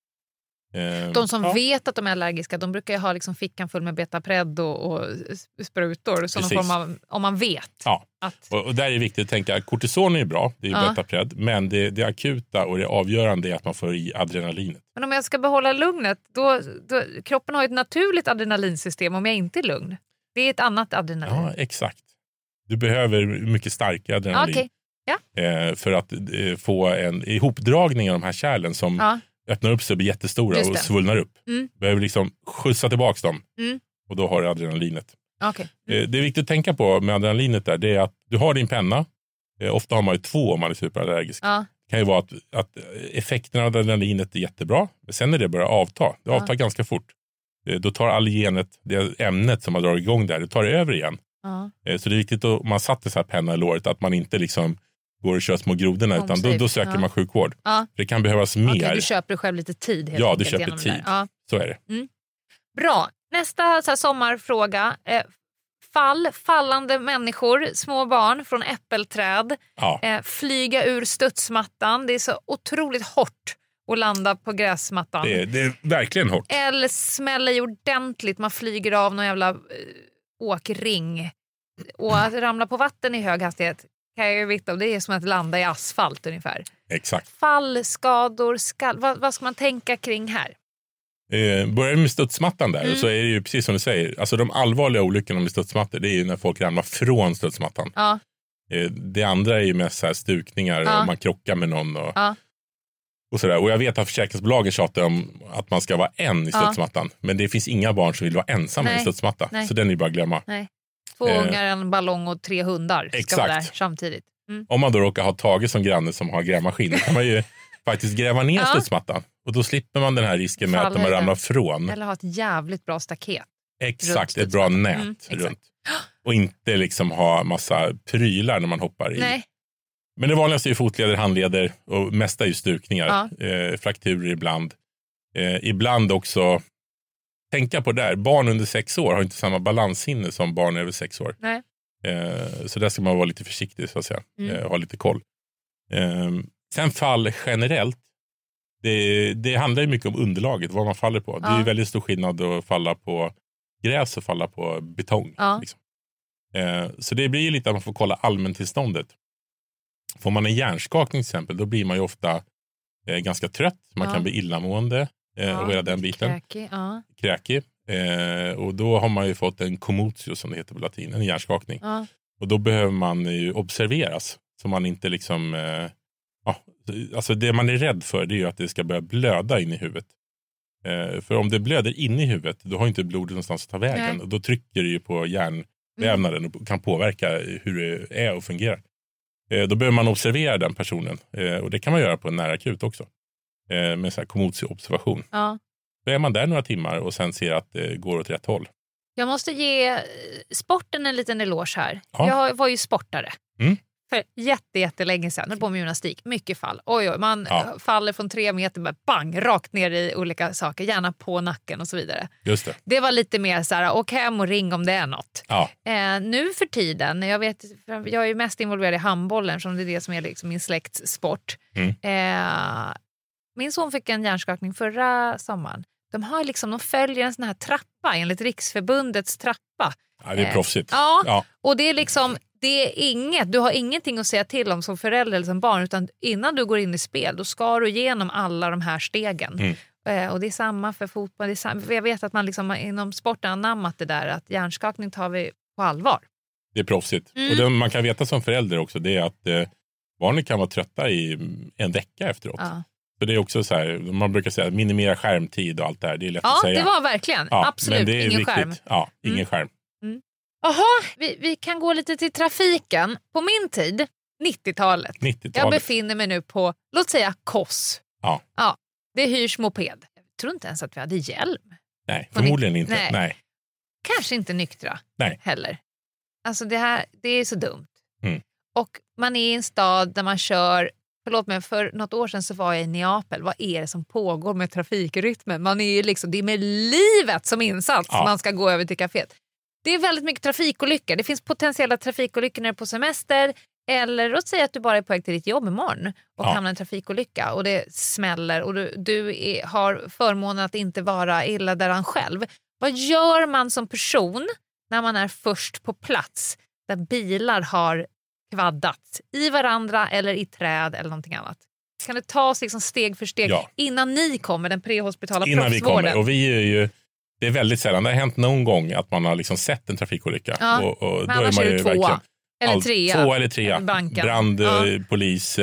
De som vet att de är allergiska, de brukar ju ha liksom fickan full med Betapred och sprutor. Så någon form av, om man vet. Ja, och där är det viktigt att tänka, kortison är ju bra, det är ju Betapred. Men det akuta och det avgörande är att man får i adrenalinet. Men om jag ska behålla lugnet, då kroppen har ett naturligt adrenalinsystem om jag inte är lugn. Det är ett annat adrenalin. Ja, exakt. Du behöver mycket starkare adrenalin. För att få en ihopdragning av de här kärlen som öppnar upp sig och blir jättestora och svullnar upp. Behöver liksom skjutsa tillbaka dem. Och då har du adrenalinet. Det är viktigt att tänka på med adrenalinet där, det är att du har din penna. Ofta har man ju 2 om man är superallergisk. Det kan ju vara att effekten av adrenalinet är jättebra. Men sen när det börjar avta, det avtar ganska fort. Då tar allergenet, det ämnet som har dragit igång där, det tar det över igen. Så det är viktigt att man satte så här penna i låret, att man inte liksom går och kör små grodorna, utan då söker man sjukvård. För det kan behövas mer. Du köper själv lite tid. Du köper tid. Så är det. Bra. Nästa så här, sommarfråga. Fallande människor, små barn från äppelträd. Flyga ur studsmattan. Det är så otroligt hårt att landa på gräsmattan. Det är verkligen hårt. Eller smäller i ordentligt. Man flyger av någon jävla åkring. Och att ramla på vatten i hög hastighet kan jag ju veta, det är som att landa i asfalt ungefär. Exakt. Fallskador, vad ska man tänka kring här? Börjar med studsmattan där, så är det ju precis som du säger. Alltså de allvarliga olyckorna med studsmattor, det är ju när folk ramlar från studsmattan. Det andra är ju mest så här stukningar och man krockar med någon och sådär. Och jag vet att försäkringsbolagen tjatar om att man ska vara en i studsmattan. Men det finns inga barn som vill vara ensamma i studsmatta. Så den är ju bara att glömma. 2 ungar, en ballong och 3 hundar ska vara där samtidigt. Om man då råkar ha Tage som granne som har grävmaskin, då kan man ju faktiskt gräva ner studsmattan. Och då slipper man den här risken med att de ramlar från. Eller ha ett jävligt bra staket. Exakt, ett bra nät runt. Och inte liksom ha massa prylar när man hoppar i. Men det vanligaste är ju fotleder, handleder och mesta är ju stukningar. Frakturer ibland. Ibland också, tänka på där, barn under 6 år har inte samma balanssinne som barn över 6 år. Så där ska man vara lite försiktig så att säga. Ha lite koll. Sen fall generellt. Det handlar ju mycket om underlaget, vad man faller på. Det är ju väldigt stor skillnad att falla på gräs och falla på betong. Liksom. Så det blir ju lite att man får kolla allmäntillståndet. Får man en hjärnskakning till exempel, då blir man ju ofta ganska trött. Man kan bli illamående och hela den biten. Kräkig. Och då har man ju fått en commotio som det heter på latin, en hjärnskakning. Och då behöver man ju observeras. Så man inte liksom... alltså det man är rädd för, det är ju att det ska börja blöda in i huvudet. För om det blöder in i huvudet, då har inte blodet någonstans att ta vägen. Nej. Och då trycker det ju på hjärnvävnaden och kan påverka hur det är och fungerar. Då behöver man observera den personen. Och det kan man göra på en närakut också. Med så här kommodobservation. Ja. Då är man där några timmar och sen ser att det går åt rätt håll. Jag måste ge sporten en liten eloge här. Ja. Jag var ju sportare. För jättelänge sedan. Jag på med gymnastik. Mycket fall. Oj, man faller från 3 meter med bang, rakt ner i olika saker. Gärna på nacken och så vidare. Just det. Det var lite mer så här, åk hem och ring om det är något. Ja. Nu för tiden, jag är ju mest involverad i handbollen som det är det som är liksom min släkts sport. Min son fick en hjärnskakning förra sommaren. De följer en sån här trappa enligt Riksförbundets trappa. Ja, det är proffsigt. Ja, och det är liksom, du har ingenting att säga till om som förälder eller som barn, utan innan du går in i spel då ska du igenom alla de här stegen. Och det är samma för fotboll. Jag vet att man liksom inom sporten anammat det där att hjärnskakning tar vi på allvar. Det är proffsigt. Och det man kan veta som förälder också, det är att barnen kan vara trötta i en vecka efteråt. Ja. Så det är också så här, man brukar säga minimera skärmtid och allt det här. Det är lätt att säga. Ja, det var verkligen. Absolut, men det är ingen viktigt. skärm. Ja, ingen skärm. Jaha, vi kan gå lite till trafiken. På min tid, 90-talet. Jag befinner mig nu på, låt säga, Kos. Ja, det hyrs moped. Jag tror inte ens att vi hade hjälm. Nej, förmodligen inte. Nej. Kanske inte nyktra heller. Alltså det är så dumt. Och man är i en stad där man kör, förlåt mig, för något år sedan så var jag i Neapel. Vad är det som pågår med trafikrytmen? Man är ju liksom, det är med livet som insats man ska gå över till kaféet. Det är väldigt mycket trafikolyckor. Det finns potentiella trafikolyckor när du är på semester. Eller låt säga att du bara är på väg till ditt jobb imorgon och hamnar i en trafikolycka och det smäller och du har förmånen att inte vara illa däran själv. Vad gör man som person när man är först på plats där bilar har kvaddat i varandra eller i träd eller någonting annat? Kan det tas liksom steg för steg innan ni kommer, den prehospitala proffsvården? Innan vi kommer, och vi är ju... Det är väldigt sällan. Det har hänt någon gång att man har liksom sett en trafikolycka. Och då är man ju verkligen... Två eller trea. Brand, polis.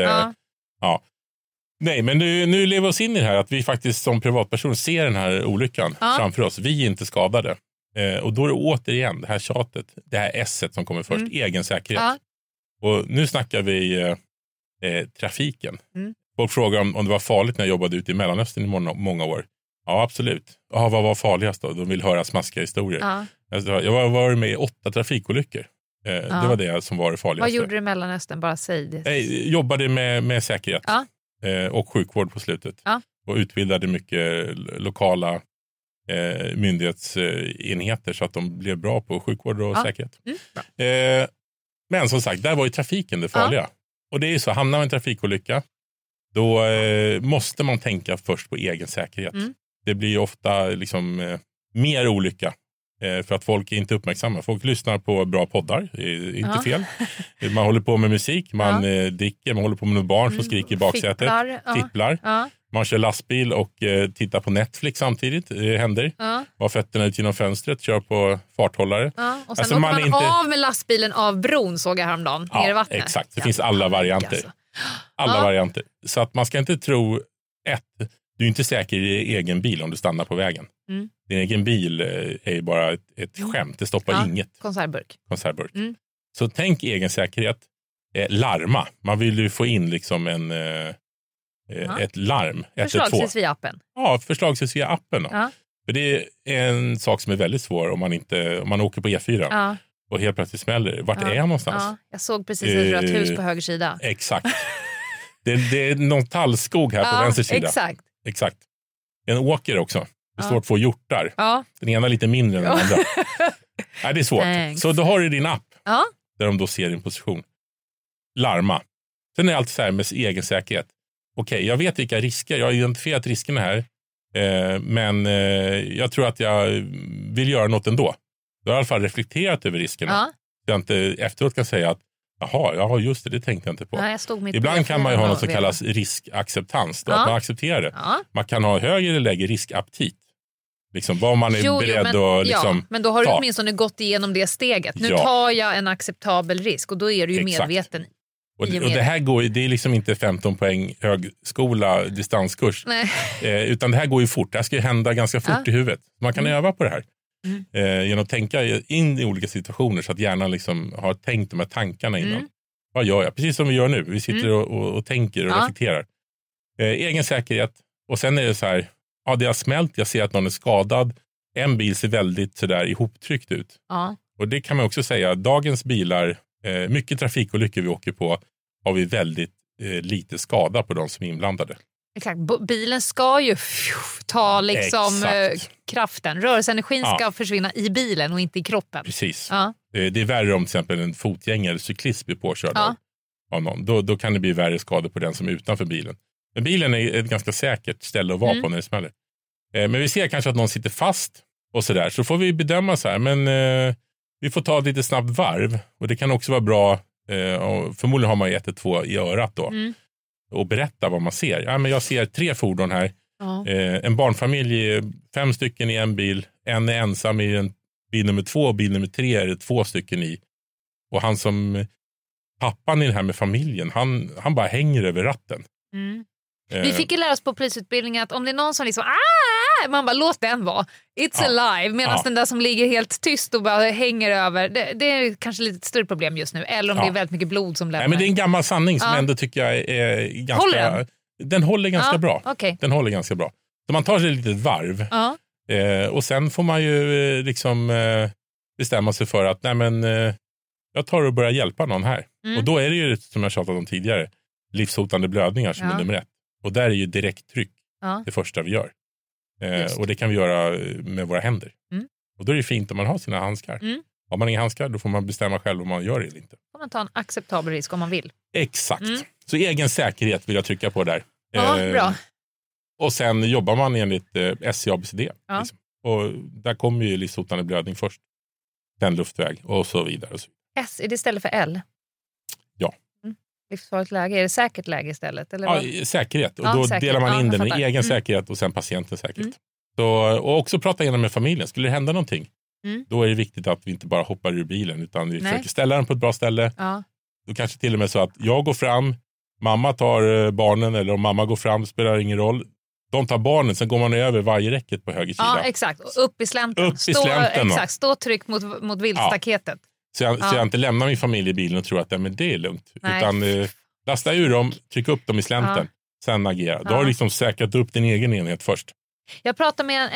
Nej, men nu lever vi oss in i det här att vi faktiskt som privatperson ser den här olyckan framför oss. Vi är inte skadade. Och då är det återigen det här tjatet, det här S-et som kommer först, egen säkerhet. Och nu snackar vi trafiken. Folk frågar om det var farligt när jag jobbade ute i Mellanöstern i många år. Ja, absolut. Vad var farligast då? De vill höra smaskiga historier. Jag var med i 8 trafikolyckor. Det var det som var det farligaste. Vad gjorde du i Mellanöstern? Bara säg det. Jag jobbade med säkerhet och sjukvård på slutet. Och utbildade mycket lokala myndighetsenheter så att de blev bra på sjukvård och säkerhet. Men som sagt, där var ju trafiken det farliga. Och det är ju så, hamnar man i en trafikolycka då måste man tänka först på egen säkerhet. Det blir ofta liksom mer olycka för att folk är inte uppmärksamma. Folk lyssnar på bra poddar, inte fel. Man håller på med musik, man dricker, man håller på med barn som skriker i baksätet. Fipplar. Man kör lastbil och tittar på Netflix samtidigt. Det händer. Har fötterna ut genom fönstret, kör på farthållare. Och sen åker man av med lastbilen av bron, såg jag häromdagen, ner i vattnet. Exakt, det finns alla varianter. Alltså. Alla varianter. Så att man ska inte tro du är inte säker i egen bil om du stannar på vägen. Din egen bil är ju bara ett skämt. Det stoppar inget. Konservburk. Så tänk egen säkerhet. Larma. Man vill ju få in liksom ett larm. Förslagsvis via appen. Ja, förslagsvis via appen. För det är en sak som är väldigt svår om man åker på E4. Och helt plötsligt smäller. Vart är jag någonstans? Jag såg precis ett rött hus på höger sida. Exakt. Det är någon tallskog här på vänster sida. Exakt. En åker också. Det står 2 hjortar. Den ena lite mindre än den andra. Nej, det är svårt. Thanks. Så då har du din app. Där de då ser din position. Larma. Sen är allt så här med egen säkerhet. Okej, jag vet vilka risker. Jag har identifierat riskerna här. Men jag tror att jag vill göra något ändå. Du har i alla fall reflekterat över riskerna. Så jag inte efteråt kan säga att jaha, just det tänkte jag inte på. Ibland kan man ju ha något som kallas riskacceptans. Att man accepterar det. Man kan ha högre eller lägre riskaptit. Liksom vad man är beredd att liksom men då har du åtminstone gått igenom det steget. Nu tar jag en acceptabel risk och då är du ju medveten. Och det här går, det är liksom inte 15 poäng högskola distanskurs. Utan det här går ju fort. Det här ska ju hända ganska fort i huvudet. Man kan öva på det här. Genom att tänka in i olika situationer så att hjärnan liksom har tänkt de här tankarna innan. Vad gör jag? Precis som vi gör nu. Vi sitter och tänker och reflekterar. Egen säkerhet. Och sen är det så här, det har smält. Jag ser att någon är skadad. En bil ser väldigt sådär ihoptryckt ut. Och det kan man också säga. Dagens bilar, mycket trafikolyckor vi åker på, har vi väldigt lite skada på de som är inblandade. Exakt. Bilen ska ju ta liksom kraften. Rörelseenergin ska försvinna i bilen och inte i kroppen. Precis. Det är värre om till exempel en fotgängare eller cyklist blir påkörd av någon. Då kan det bli värre skador på den som är utanför bilen. Men bilen är ett ganska säkert ställe att vara på när det smäller. Men vi ser kanske att någon sitter fast och sådär. Så får vi bedöma så här. Men vi får ta ett lite snabbt varv. Och det kan också vara bra. Och förmodligen har man 1-2 i örat då. Och berätta vad man ser. Men jag ser 3 fordon här. En barnfamilj, 5 stycken i en bil. En är ensam i bil nummer 2 och bil nummer 3 är det 2 stycken i. Och han som pappan i det här med familjen, han bara hänger över ratten. Vi fick ju lära oss på polisutbildningen att om det är någon som liksom man bara låt den vara. It's alive. Medan den där som ligger helt tyst och bara hänger över. Det är kanske lite ett större problem just nu. Eller om det är väldigt mycket blod som lämnar. Nej, men det är en gammal sanning som ändå tycker jag är ganska... Den håller ganska bra. Okay. Den håller ganska bra. Så man tar sig ett litet varv. Och sen får man ju liksom bestämma sig för att jag tar och börjar hjälpa någon här. Och då är det ju, som jag tjatat om tidigare, livshotande blödningar som är nummer 1. Och där är ju direkt tryck det första vi gör. Och det kan vi göra med våra händer. Och då är det fint om man har sina handskar. Har man inga handskar, då får man bestämma själv om man gör det eller inte. Får man ta en acceptabel risk om man vill. Exakt. Så egen säkerhet vill jag trycka på där. Bra. Och sen jobbar man enligt SCABCD. Liksom. Och där kommer ju livshotande blödning först. Sen luftväg och så vidare. Och så. S, är det istället för L? Ja. Livsfarligt läge, är det säkert läge istället? Eller säkerhet. Och då delar man in den i egen säkerhet och sen patientens säkerhet. Så, och också prata igenom med familjen. Skulle det hända någonting, då är det viktigt att vi inte bara hoppar ur bilen utan vi försöker ställa den på ett bra ställe. Då kanske till och med så att jag går fram, mamma tar barnen, eller om mamma går fram, spelar ingen roll. De tar barnen, sen går man över varje räcket på höger sida. Ja, exakt. Upp i slänten. Stå tryck mot viltstaketet. Så jag inte lämnar min familj i bilen och tror att men det är lugnt. Nej. Utan lasta ur dem, trycka upp dem i slänten, sen agera. Då har du liksom säkrat upp din egen enhet först. Jag pratade med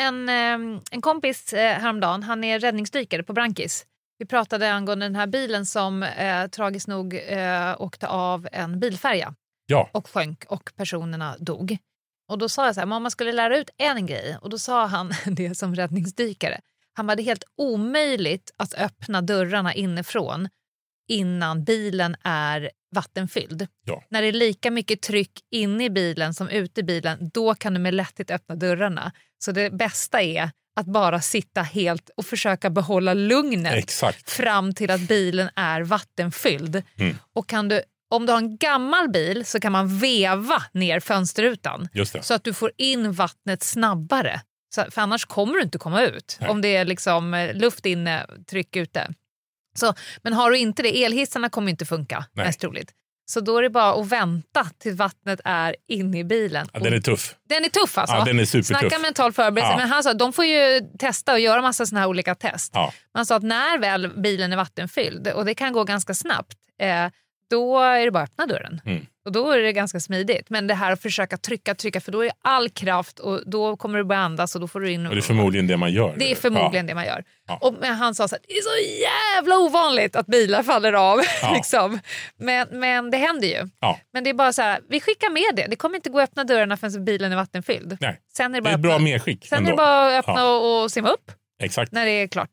en kompis häromdagen. Han är räddningsdykare på Brankis. Vi pratade angående den här bilen som tragiskt nog åkte av en bilfärja. Och sjönk och personerna dog. Och då sa jag så här, mamma skulle lära ut en grej. Och då sa han det som räddningsdykare. Han var det helt omöjligt att öppna dörrarna inifrån innan bilen är vattenfylld. När det är lika mycket tryck inne i bilen som ute i bilen, då kan du med lätthet öppna dörrarna. Så det bästa är att bara sitta helt och försöka behålla lugnet fram till att bilen är vattenfylld. Och om du har en gammal bil så kan man veva ner fönsterrutan så att du får in vattnet snabbare. För annars kommer du inte komma ut. Nej. Om det är liksom luft inne, tryck ute. Men har du inte det, elhissarna kommer inte funka mest troligt. Så då är det bara att vänta till vattnet är inne i bilen. Ja, den är tuff. Den är tuff alltså. Ja, den är supertuff. Snacka mental förberedelse. Men han sa att de får ju testa och göra massa såna här olika test. Man sa att när väl bilen är vattenfylld, och det kan gå ganska snabbt, då är det bara att öppna dörren. Och då är det ganska smidigt. Men det här att försöka trycka, för då är det all kraft och då kommer du börja andas och då får du in... Och det är förmodligen det man gör. Det är förmodligen det man gör. Och han sa så att det är så jävla ovanligt att bilar faller av. Liksom. Men det händer ju. Men det är bara så här, vi skickar med det. Det kommer inte gå att öppna dörrarna förrän bilen är vattenfylld. Nej. Sen är det är ett bra medskick. Sen är det bara att öppna och simma upp. Exakt. När det är klart.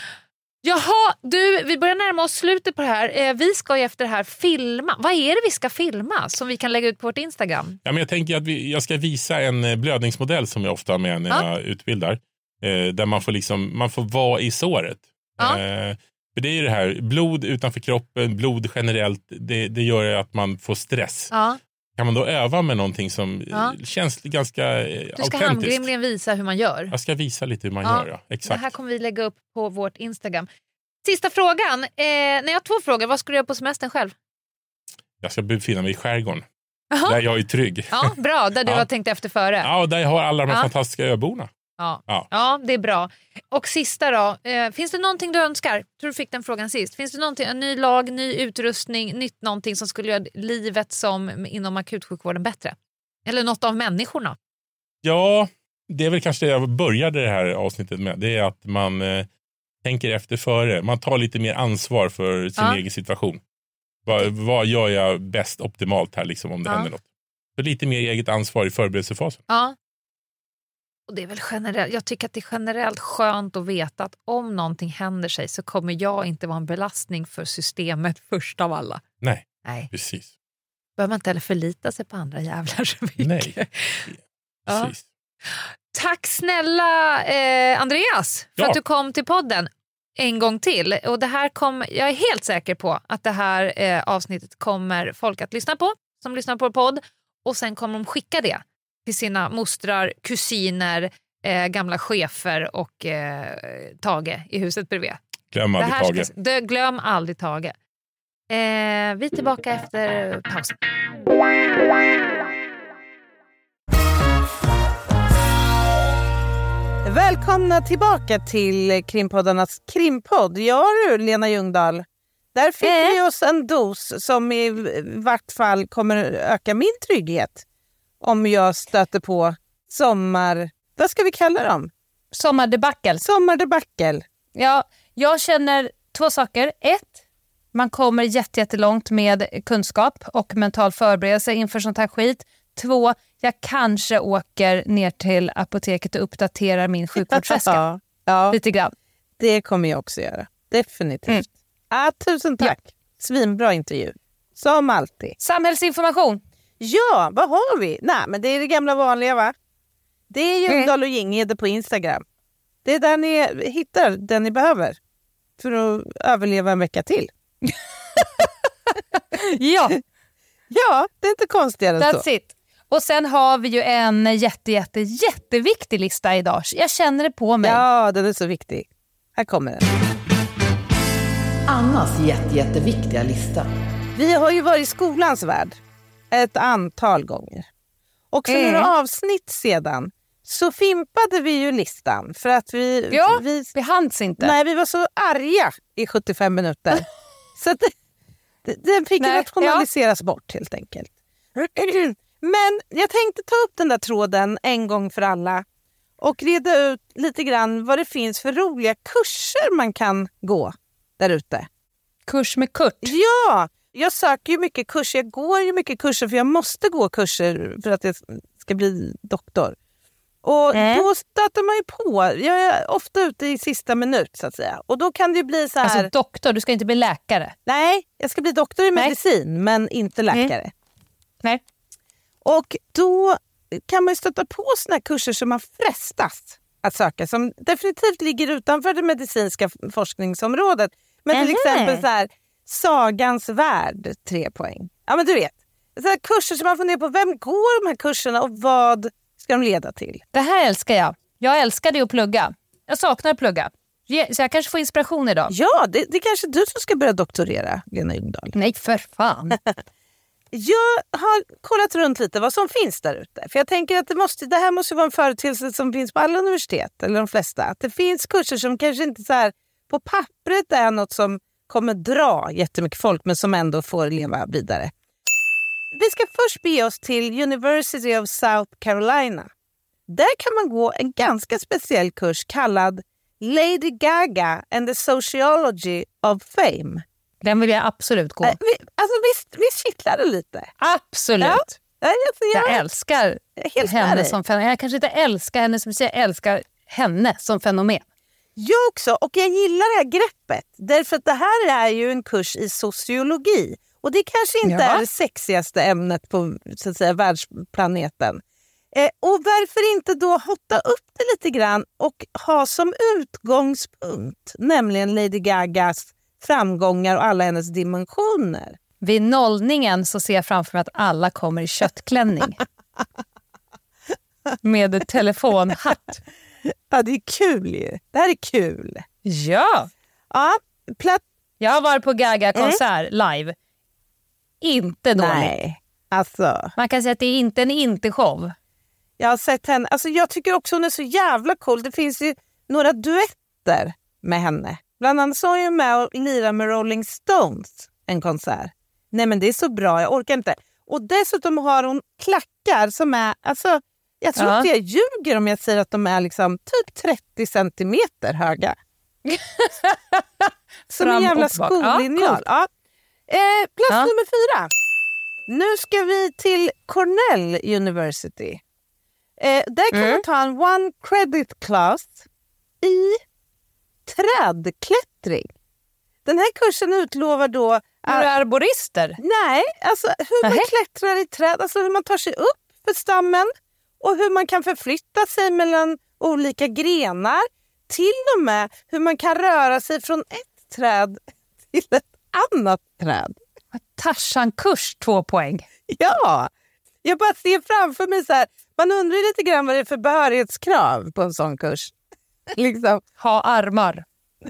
Jaha, vi börjar närma oss slutet på det här. Vi ska ju efter det här filma. Vad är det vi ska filma som vi kan lägga ut på vårt Instagram? Men jag tänker att jag ska visa en blödningsmodell som jag ofta har med när jag utbildar. Där man får vara i såret. För det är ju det här, blod utanför kroppen, blod generellt, det gör att man får stress. Kan man då öva med någonting som känns ganska autentiskt? Du ska handgrimligen visa hur man gör. Jag ska visa lite hur man gör, exakt. Det här kommer vi lägga upp på vårt Instagram. Sista frågan. När jag har 2 frågor, vad ska du göra på semestern själv? Jag ska befinna mig i skärgården. Där jag är trygg. Ja, bra. Där du har tänkt efter före. Ja, och där jag har alla de här fantastiska öborna. Ja, det är bra. Och sista då. Finns det någonting du önskar? Tror du fick den frågan sist. Finns det någonting, en ny lag, ny utrustning, nytt någonting som skulle göra livet som inom akutsjukvården bättre? Eller något av människorna? Ja, det är väl kanske det jag började det här avsnittet med. Det är att man tänker efter före. Man tar lite mer ansvar för sin egen situation. Vad gör jag bäst optimalt här liksom, om det händer något? Så lite mer eget ansvar i förberedelsefasen. Ja. Och det är väl generellt. Jag tycker att det är generellt skönt att veta att om någonting händer sig så kommer jag inte vara en belastning för systemet först av alla. Nej. Precis. Behöver man inte heller förlita sig på andra jävlar så mycket. Nej, precis. Tack snälla Andreas för att du kom till podden en gång till. Och det här jag är helt säker på att det här avsnittet kommer folk att lyssna på som lyssnar på podd. Och sen kommer de skicka det till sina mostrar, kusiner, gamla chefer och Tage i huset bredvid. Glöm aldrig Tage. Glöm aldrig Tage. Vi är tillbaka efter pausen. Välkomna tillbaka till Krimpoddarnas krimpodd. Ja du, Lena Ljungdahl. Där fick vi oss en dos som i vart fall kommer öka min trygghet. Om jag stöter på vad ska vi kalla dem? Sommardebackel. Ja, jag känner 2 saker. 1, man kommer jättelångt med kunskap och mental förberedelse inför sånt här skit. 2, jag kanske åker ner till apoteket och uppdaterar min sjukvårdsväska. Lite grann. Det kommer jag också göra. Definitivt. Tusen tack. Ja. Svinbra intervju. Som alltid. Samhällsinformation. Ja, vad har vi? Nej, men det är det gamla vanliga, va? Det är Ljungdahl och Ginghede på Instagram. Det är där ni hittar det ni behöver för att överleva en vecka till. Ja, det är inte konstigare än så. That's it. Och sen har vi ju en jätteviktig lista idag. Jag känner det på mig. Ja, den är så viktig. Här kommer den. Annas jätteviktiga lista. Vi har ju varit i skolans värld ett antal gånger. Och för några avsnitt sedan så fimpade vi ju listan. För att vi hanns inte. Nej, vi var så arga i 75 minuter. Så att den fick rationaliseras bort helt enkelt. Men jag tänkte ta upp den där tråden en gång för alla. Och reda ut lite grann vad det finns för roliga kurser man kan gå där ute. Kurs med Kurt? Ja, jag söker ju mycket kurser. Jag går ju mycket kurser för jag måste gå kurser för att jag ska bli doktor. Och då stöter man ju på. Jag är ofta ute i sista minut så att säga. Och då kan det ju bli så här... Alltså doktor, du ska inte bli läkare? Nej, jag ska bli doktor i medicin men inte läkare. Nej. Och då kan man ju stöta på såna här kurser som man frestas att söka. Som definitivt ligger utanför det medicinska forskningsområdet. Men till exempel så här, Sagans värld, 3 poäng. Ja men du vet, så här kurser som man funderar på, vem går de här kurserna och vad ska de leda till? Det här älskar jag. Jag älskar det att plugga. Jag saknar att plugga. Så jag kanske får inspiration idag. Ja, det är kanske du som ska börja doktorera, Lena Ljungdahl. Nej, för fan. Jag har kollat runt lite vad som finns där ute. För jag tänker att det här måste vara en företeelse som finns på alla universitet, eller de flesta. Att det finns kurser som kanske inte så här på pappret är något som kommer dra jättemycket folk men som ändå får leva vidare. Vi ska först be oss till University of South Carolina. Där kan man gå en ganska speciell kurs kallad Lady Gaga and the Sociology of Fame. Den vill jag absolut gå. Visst kittlar det lite? Absolut. Ja, jag älskar henne som fenomen. Jag kanske inte älskar henne som jag älskar henne som fenomen. Jag också, och jag gillar det här greppet. Därför att det här är ju en kurs i sociologi. Och det kanske inte är det sexigaste ämnet på så att säga, världsplaneten. Och varför inte då hotta upp det lite grann och ha som utgångspunkt, nämligen Lady Gagas framgångar och alla hennes dimensioner. Vid nollningen så ser jag framför mig att alla kommer i köttklänning. Med telefonhatt. Ja, det är kul ju. Det här är kul. Ja. Ja, jag har varit på Gaga-konsert live. inte dålig. Nej, alltså. Man kan säga att det är inte en inte-show. Jag har sett henne. Alltså jag tycker också hon är så jävla cool. Det finns ju några duetter med henne. Bland annat så är hon med och lirar med Rolling Stones en konsert. Nej men det är så bra, jag orkar inte. Och dessutom har hon klackar som är, alltså jag tror inte jag ljuger om jag säger att de är liksom typ 30 centimeter höga. Som en jävla skollinjal. Ja, plats nummer 4. Nu ska vi till Cornell University. Där kan man ta en one credit class i trädklättring. Den här kursen utlovar då... Är du arborister? Nej, alltså hur man klättrar i träd, alltså hur man tar sig upp för stammen och hur man kan förflytta sig mellan olika grenar. Till och med hur man kan röra sig från ett träd till ett annat träd. Tarzan-kurs 2 poäng. Ja, jag bara ser framför mig så här. Man undrar lite grann vad det är för behörighetskrav på en sån kurs. Liksom. Ha armar.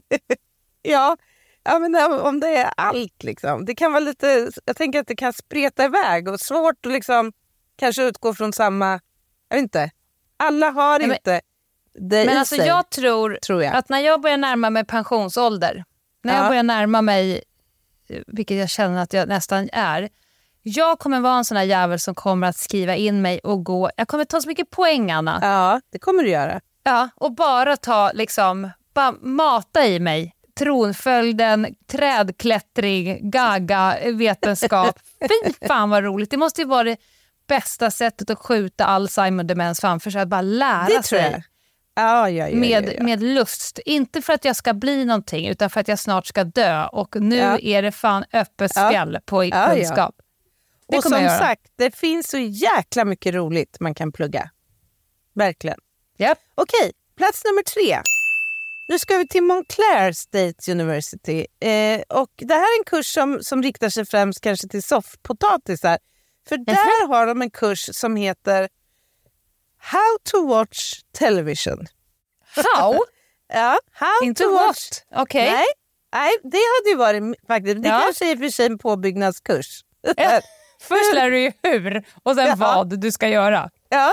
Ja, men om det är allt liksom. Det kan vara lite, jag tänker att det kan spreta iväg och svårt att liksom kanske utgå från samma, jag vet inte. Alla har inte det men i alltså sig, jag tror jag. Att när jag börjar närma mig pensionsålder, när jag börjar närma mig, vilket jag känner att jag nästan är, jag kommer vara en sån här jävel som kommer att skriva in mig och gå, jag kommer ta så mycket poäng, Anna. Ja, det kommer du göra. Ja, och bara ta liksom, bara mata i mig tronföljden, trädklättring, gaga, vetenskap. Fy fan vad roligt. Det måste ju vara det bästa sättet att skjuta Alzheimer-demens framför sig, att bara lära sig. Ja. Med lust. Inte för att jag ska bli någonting, utan för att jag snart ska dö. Och nu är det fan öppet spjäll på kunskap. Det och som jag sagt, det finns så jäkla mycket roligt man kan plugga. Verkligen. Yep. Okej, plats nummer 3. Nu ska vi till Montclair State University. Och det här är en kurs som riktar sig främst kanske till soffpotatisar. För där har de en kurs som heter How to watch television. How? Ja, how Inte to watch. Okej. Nej, det hade ju varit faktiskt. Det kanske är för sig en påbyggnadskurs. Först lär du ju hur och sen vad du ska göra. Ja.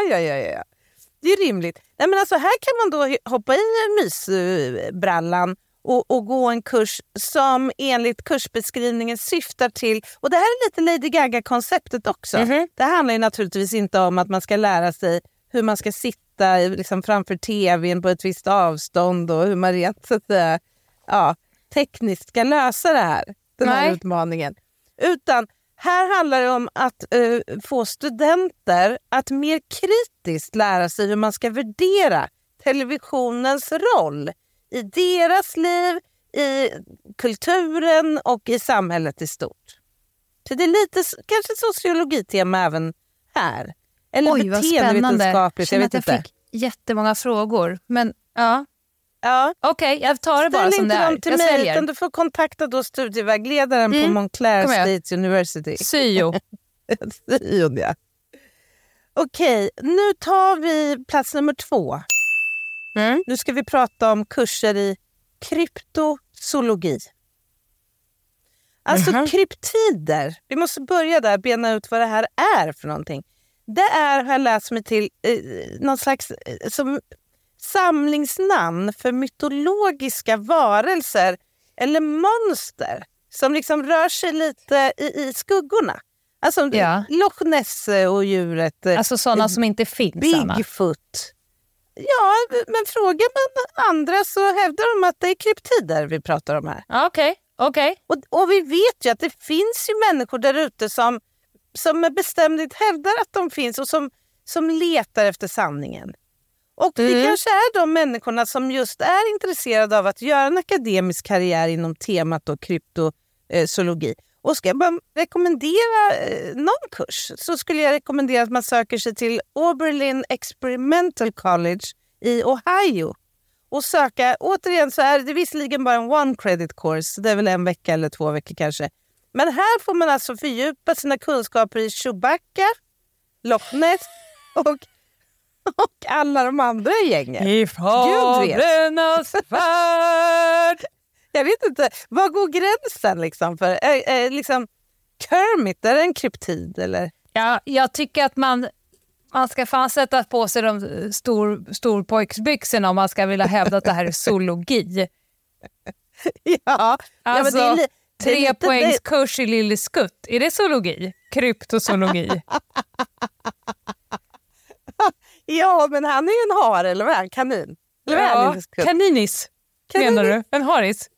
Det är rimligt. Nej, men alltså, här kan man då hoppa i mysbrallan och gå en kurs som enligt kursbeskrivningen syftar till, och det här är lite Lady Gaga-konceptet också. Det handlar ju naturligtvis inte om att man ska lära sig hur man ska sitta liksom framför tvn på ett visst avstånd och hur man rent så att säga, tekniskt ska lösa den här utmaningen. Utan här handlar det om att få studenter att mer kritiskt lära sig hur man ska värdera televisionens roll i deras liv, i kulturen och i samhället i stort. Så det är lite kanske sociologitema även här. Eller beteendevetenskapligt, jag vet inte. Jag fick jättemånga frågor, men Okej, jag tar det bara som det är. Ställ inte dem till mig, utan du får kontakta då studievägledaren på Montclair State University. Syo. Syon, ja. Okej, nu tar vi plats nummer 2. Nu ska vi prata om kurser i kryptozoologi. Alltså kryptider. Vi måste börja där, bena ut vad det här är för någonting. Det är, har jag läst mig till, någon slags som samlingsnamn för mytologiska varelser eller monster som liksom rör sig lite i skuggorna. Alltså Loch Ness och djuret. Alltså sådana som inte finns, Bigfoot. Ja, men frågar man andra så hävdar de att det är kryptider vi pratar om här. Okej. Och vi vet ju att det finns ju människor där ute som med bestämdhet hävdar att de finns och som letar efter sanningen. Och det kanske är de människorna som just är intresserade av att göra en akademisk karriär inom temat och kryptozoologi. Och ska jag bara rekommendera någon kurs så skulle jag rekommendera att man söker sig till Oberlin Experimental College i Ohio. Och söka, återigen så är det visserligen bara en one credit course, det är väl 1 vecka eller 2 veckor kanske. Men här får man alltså fördjupa sina kunskaper i Chewbacca, Loch Ness och alla de andra i gänget. I fablernas värld. Jag vet inte, var går gränsen liksom för liksom Kermit, är det en kryptid eller? Ja, jag tycker att man ska fan sätta på sig de storpojksbyxorna om man ska vilja hävda att det här är zoologi. Ja, Alltså, ja, men det är 3 poängs kurs i Lille Skutt. Är det zoologi? Kryptozoologi. Ja, men han är ju en hare, eller vad är han? Kanin? Eller vad är han, Lille Skutt? Kaninis, menar du? En haris?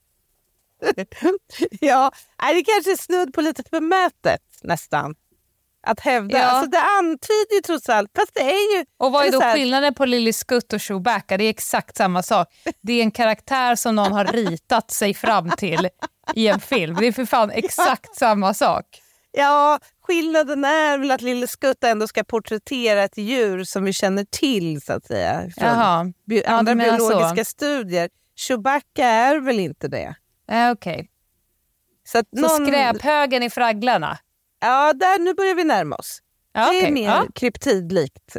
Ja, det kanske är snudd på lite förmätet nästan. Att hävda. Ja. Alltså det antyder ju trots allt. Fast det är ju... Och vad är då så här, skillnaden på Lille Skutt och Chewbacca? Det är exakt samma sak. Det är en karaktär som någon har ritat sig fram till i en film. Det är för fan exakt samma sak. Ja, skillnaden är väl att Lille Skutt ändå ska porträttera ett djur som vi känner till, så att säga. Från andra biologiska studier. Chewbacca är väl inte det. Okej. Så skräphögen i fragglarna? Ja, nu börjar vi närma oss. Ja, det är mer kryptidlikt.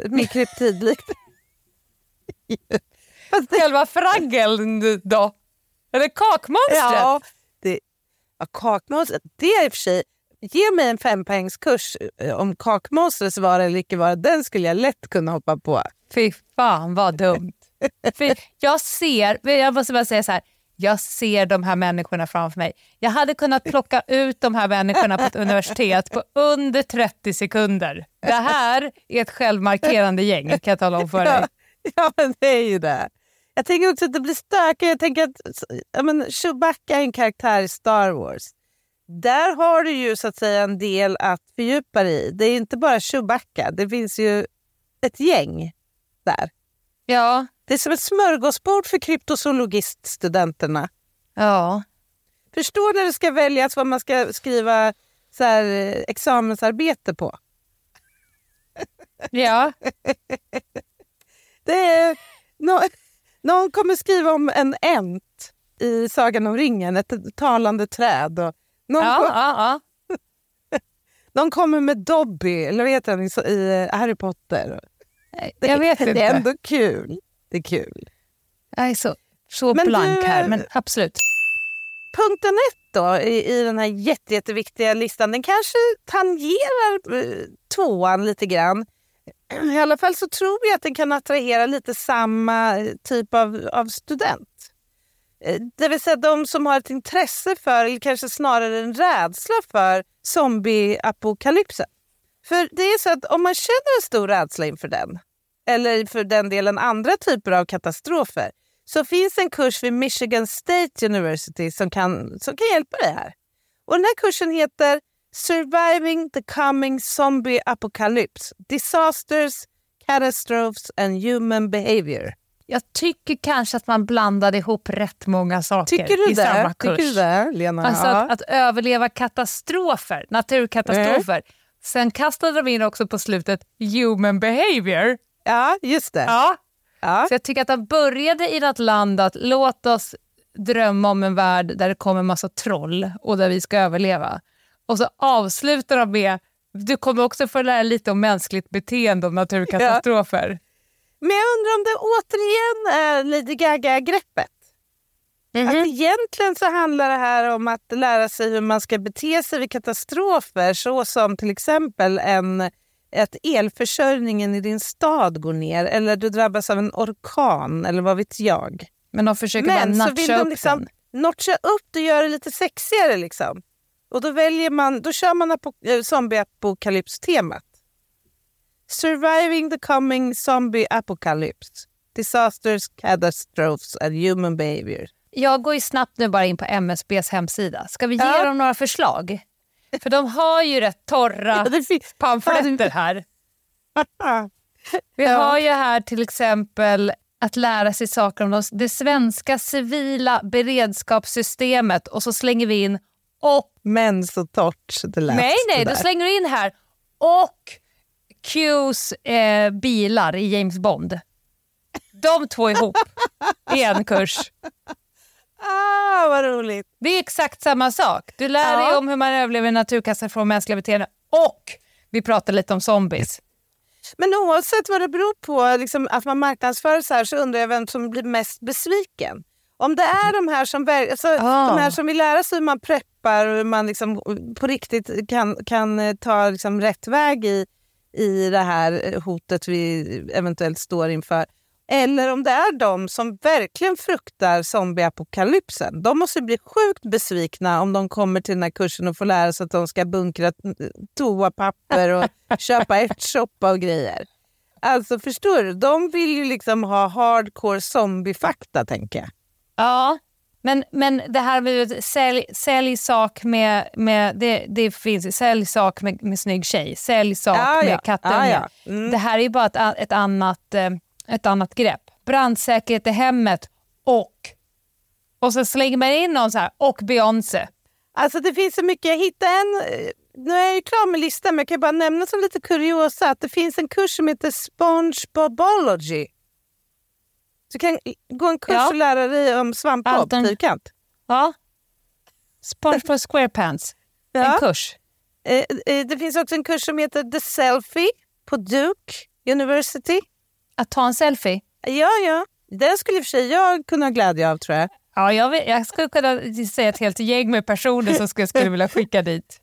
Själva fraggeln då? Eller kakmonstret? Ja, kakmonstret. Det är i och för sig... Ge mig en 5-poängskurs om kakmonstrets vara eller icke vara. Den skulle jag lätt kunna hoppa på. Fy fan vad dumt. Jag måste bara säga så här. Jag ser de här människorna framför mig. Jag hade kunnat plocka ut de här människorna på ett universitet på under 30 sekunder. Det här är ett självmarkerande gäng, kan jag tala om för dig. Ja, men det är ju det. Jag tänker också att det blir stökigt. Jag tänker att Chewbacca är en karaktär i Star Wars. Där har du ju så att säga en del att fördjupa i. Det är inte bara Chewbacca. Det finns ju ett gäng där. Ja. Det är som ett smörgåsbord för kryptozoologiststudenterna. Ja. Förstår när det ska väljas vad man ska skriva så här, examensarbete på. Ja. Det är... Någon kommer skriva om en ent i Sagan om ringen. Ett talande träd. Och någon kommer med Dobby. Eller vad heter han i Harry Potter? Jag vet inte. Det är ändå kul. Det är kul. Jag är så blank här, men absolut. Punkten 1 då i den här jätteviktiga listan, den kanske tangerar 2:an lite grann. I alla fall så tror jag att den kan attrahera lite samma typ av student. Det vill säga de som har ett intresse för, eller kanske snarare en rädsla för zombieapokalypsen. För det är så att om man känner en stor rädsla inför den, eller för den delen andra typer av katastrofer, så finns en kurs vid Michigan State University som kan hjälpa dig här. Och den här kursen heter Surviving the Coming Zombie Apocalypse, Disasters, Catastrophes and Human Behavior. Jag tycker kanske att man blandade ihop rätt många saker i samma kurs. Tycker du det, Lena? Alltså att överleva katastrofer, naturkatastrofer. Sen kastade de in också på slutet human behavior. Ja, just det. Ja. Så jag tycker att de började i något land att låt oss drömma om en värld där det kommer en massa troll och där vi ska överleva. Och så avslutar de med, du kommer också få lära lite om mänskligt beteende och naturkatastrofer. Ja. Men jag undrar om det återigen är Lady Gaga-greppet. Att egentligen så handlar det här om att lära sig hur man ska bete sig vid katastrofer, så som till exempel att elförsörjningen i din stad går ner eller du drabbas av en orkan eller vad vet jag. Men de försöker bara notcha upp liksom notcha upp och göra det lite sexigare liksom. Och då kör man zombie-apokalyps-temat. Surviving the coming zombie apocalypse. Disasters, catastrophes and human behavior. Jag går ju snabbt nu bara in på MSBs hemsida. Ska vi ge dem några förslag? För de har ju rätt torra pamfletter här. Vi har ju här till exempel att lära sig saker om det svenska civila beredskapssystemet. Och så slänger vi in men så torrt det lät. Nej, då slänger du in här. Och Qs bilar i James Bond. De två ihop i en kurs. Vad roligt. Det är exakt samma sak. Du lär dig om hur man överlever naturkatastrofer och mänskliga beteenden. Och vi pratar lite om zombies. Men oavsett vad det beror på liksom, att man marknadsför så här, så undrar jag vem som blir mest besviken. Om det är de här som vill lära sig hur man preppar peppar och man liksom på riktigt kan ta liksom rätt väg i det här hotet vi eventuellt står inför. Eller om det är de som verkligen fruktar zombieapokalypsen. De måste bli sjukt besvikna om de kommer till den här kursen och får lära sig att de ska bunkra toapapper och köpa ärtsoppa och grejer. Alltså förstår du, de vill ju liksom ha hardcore zombiefakta, tänker jag. Ja, men det här med säljsak med det finns säljsak med snygg tjej, säljsak med kattunge. Det här är ju bara ett annat grepp. Brandsäkerhet i hemmet och så slänger man in någon så här och Beyoncé. Alltså det finns så mycket. Jag hittade nu är jag ju klar med listan, men jag kan bara nämna som lite kuriosa att det finns en kurs som heter SpongeBobology. Du kan gå en kurs och lära dig om svampbob, fyrkant. Ja. SpongeBob SquarePants. En kurs. Det finns också en kurs som heter The Selfie på Duke University. Att ta en selfie? Ja. Det skulle i och för sig jag kunna ha glädje av, tror jag. Ja, jag skulle kunna säga ett helt gäng med personer som skulle vilja skicka dit.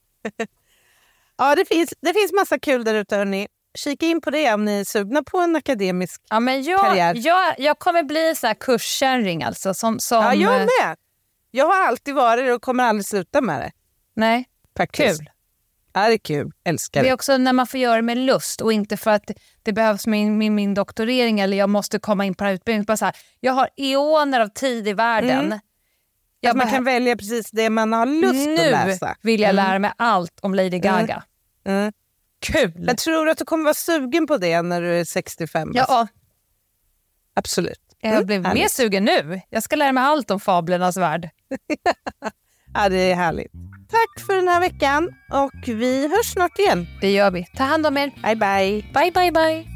Ja, det finns massa kul där ute, hörni. Kika in på det om ni är sugna på en akademisk karriär. Jag kommer bli så här kurskärring alltså. Som... Ja, jag med. Jag har alltid varit det och kommer aldrig sluta med det. Nej, faktiskt. Kul. Ja, det är kul. Älskar det. Det är också när man får göra det med lust och inte för att det behövs min doktorering eller jag måste komma in på den här utbildningen. Bara så här, jag har eoner av tid i världen. Man kan välja precis det man har lust att läsa. Nu vill jag lära mig allt om Lady Gaga. Kul! Jag tror att du kommer vara sugen på det när du är 65. Ja. Alltså. Absolut. Jag blev mer sugen nu. Jag ska lära mig allt om fablernas värld. Ja, det är härligt. Tack för den här veckan och vi hörs snart igen. Det gör vi. Ta hand om er. Bye, bye. Bye, bye, bye.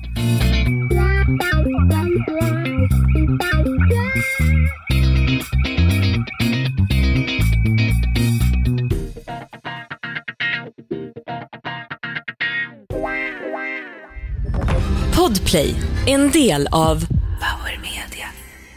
Podplay, en del av Power Media.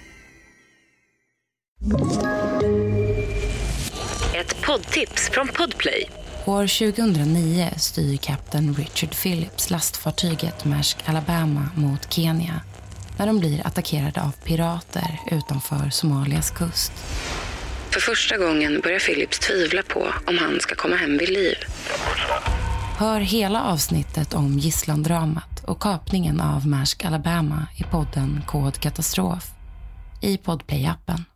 Ett poddtips från Podplay. År 2009 styr kapten Richard Phillips lastfartyget Maersk Alabama mot Kenya när de blir attackerade av pirater utanför Somalias kust. För första gången börjar Phillips tvivla på om han ska komma hem vid liv. Hör hela avsnittet om gisslandramat och kapningen av Maersk Alabama i podden Kod Katastrof i Podplay-appen.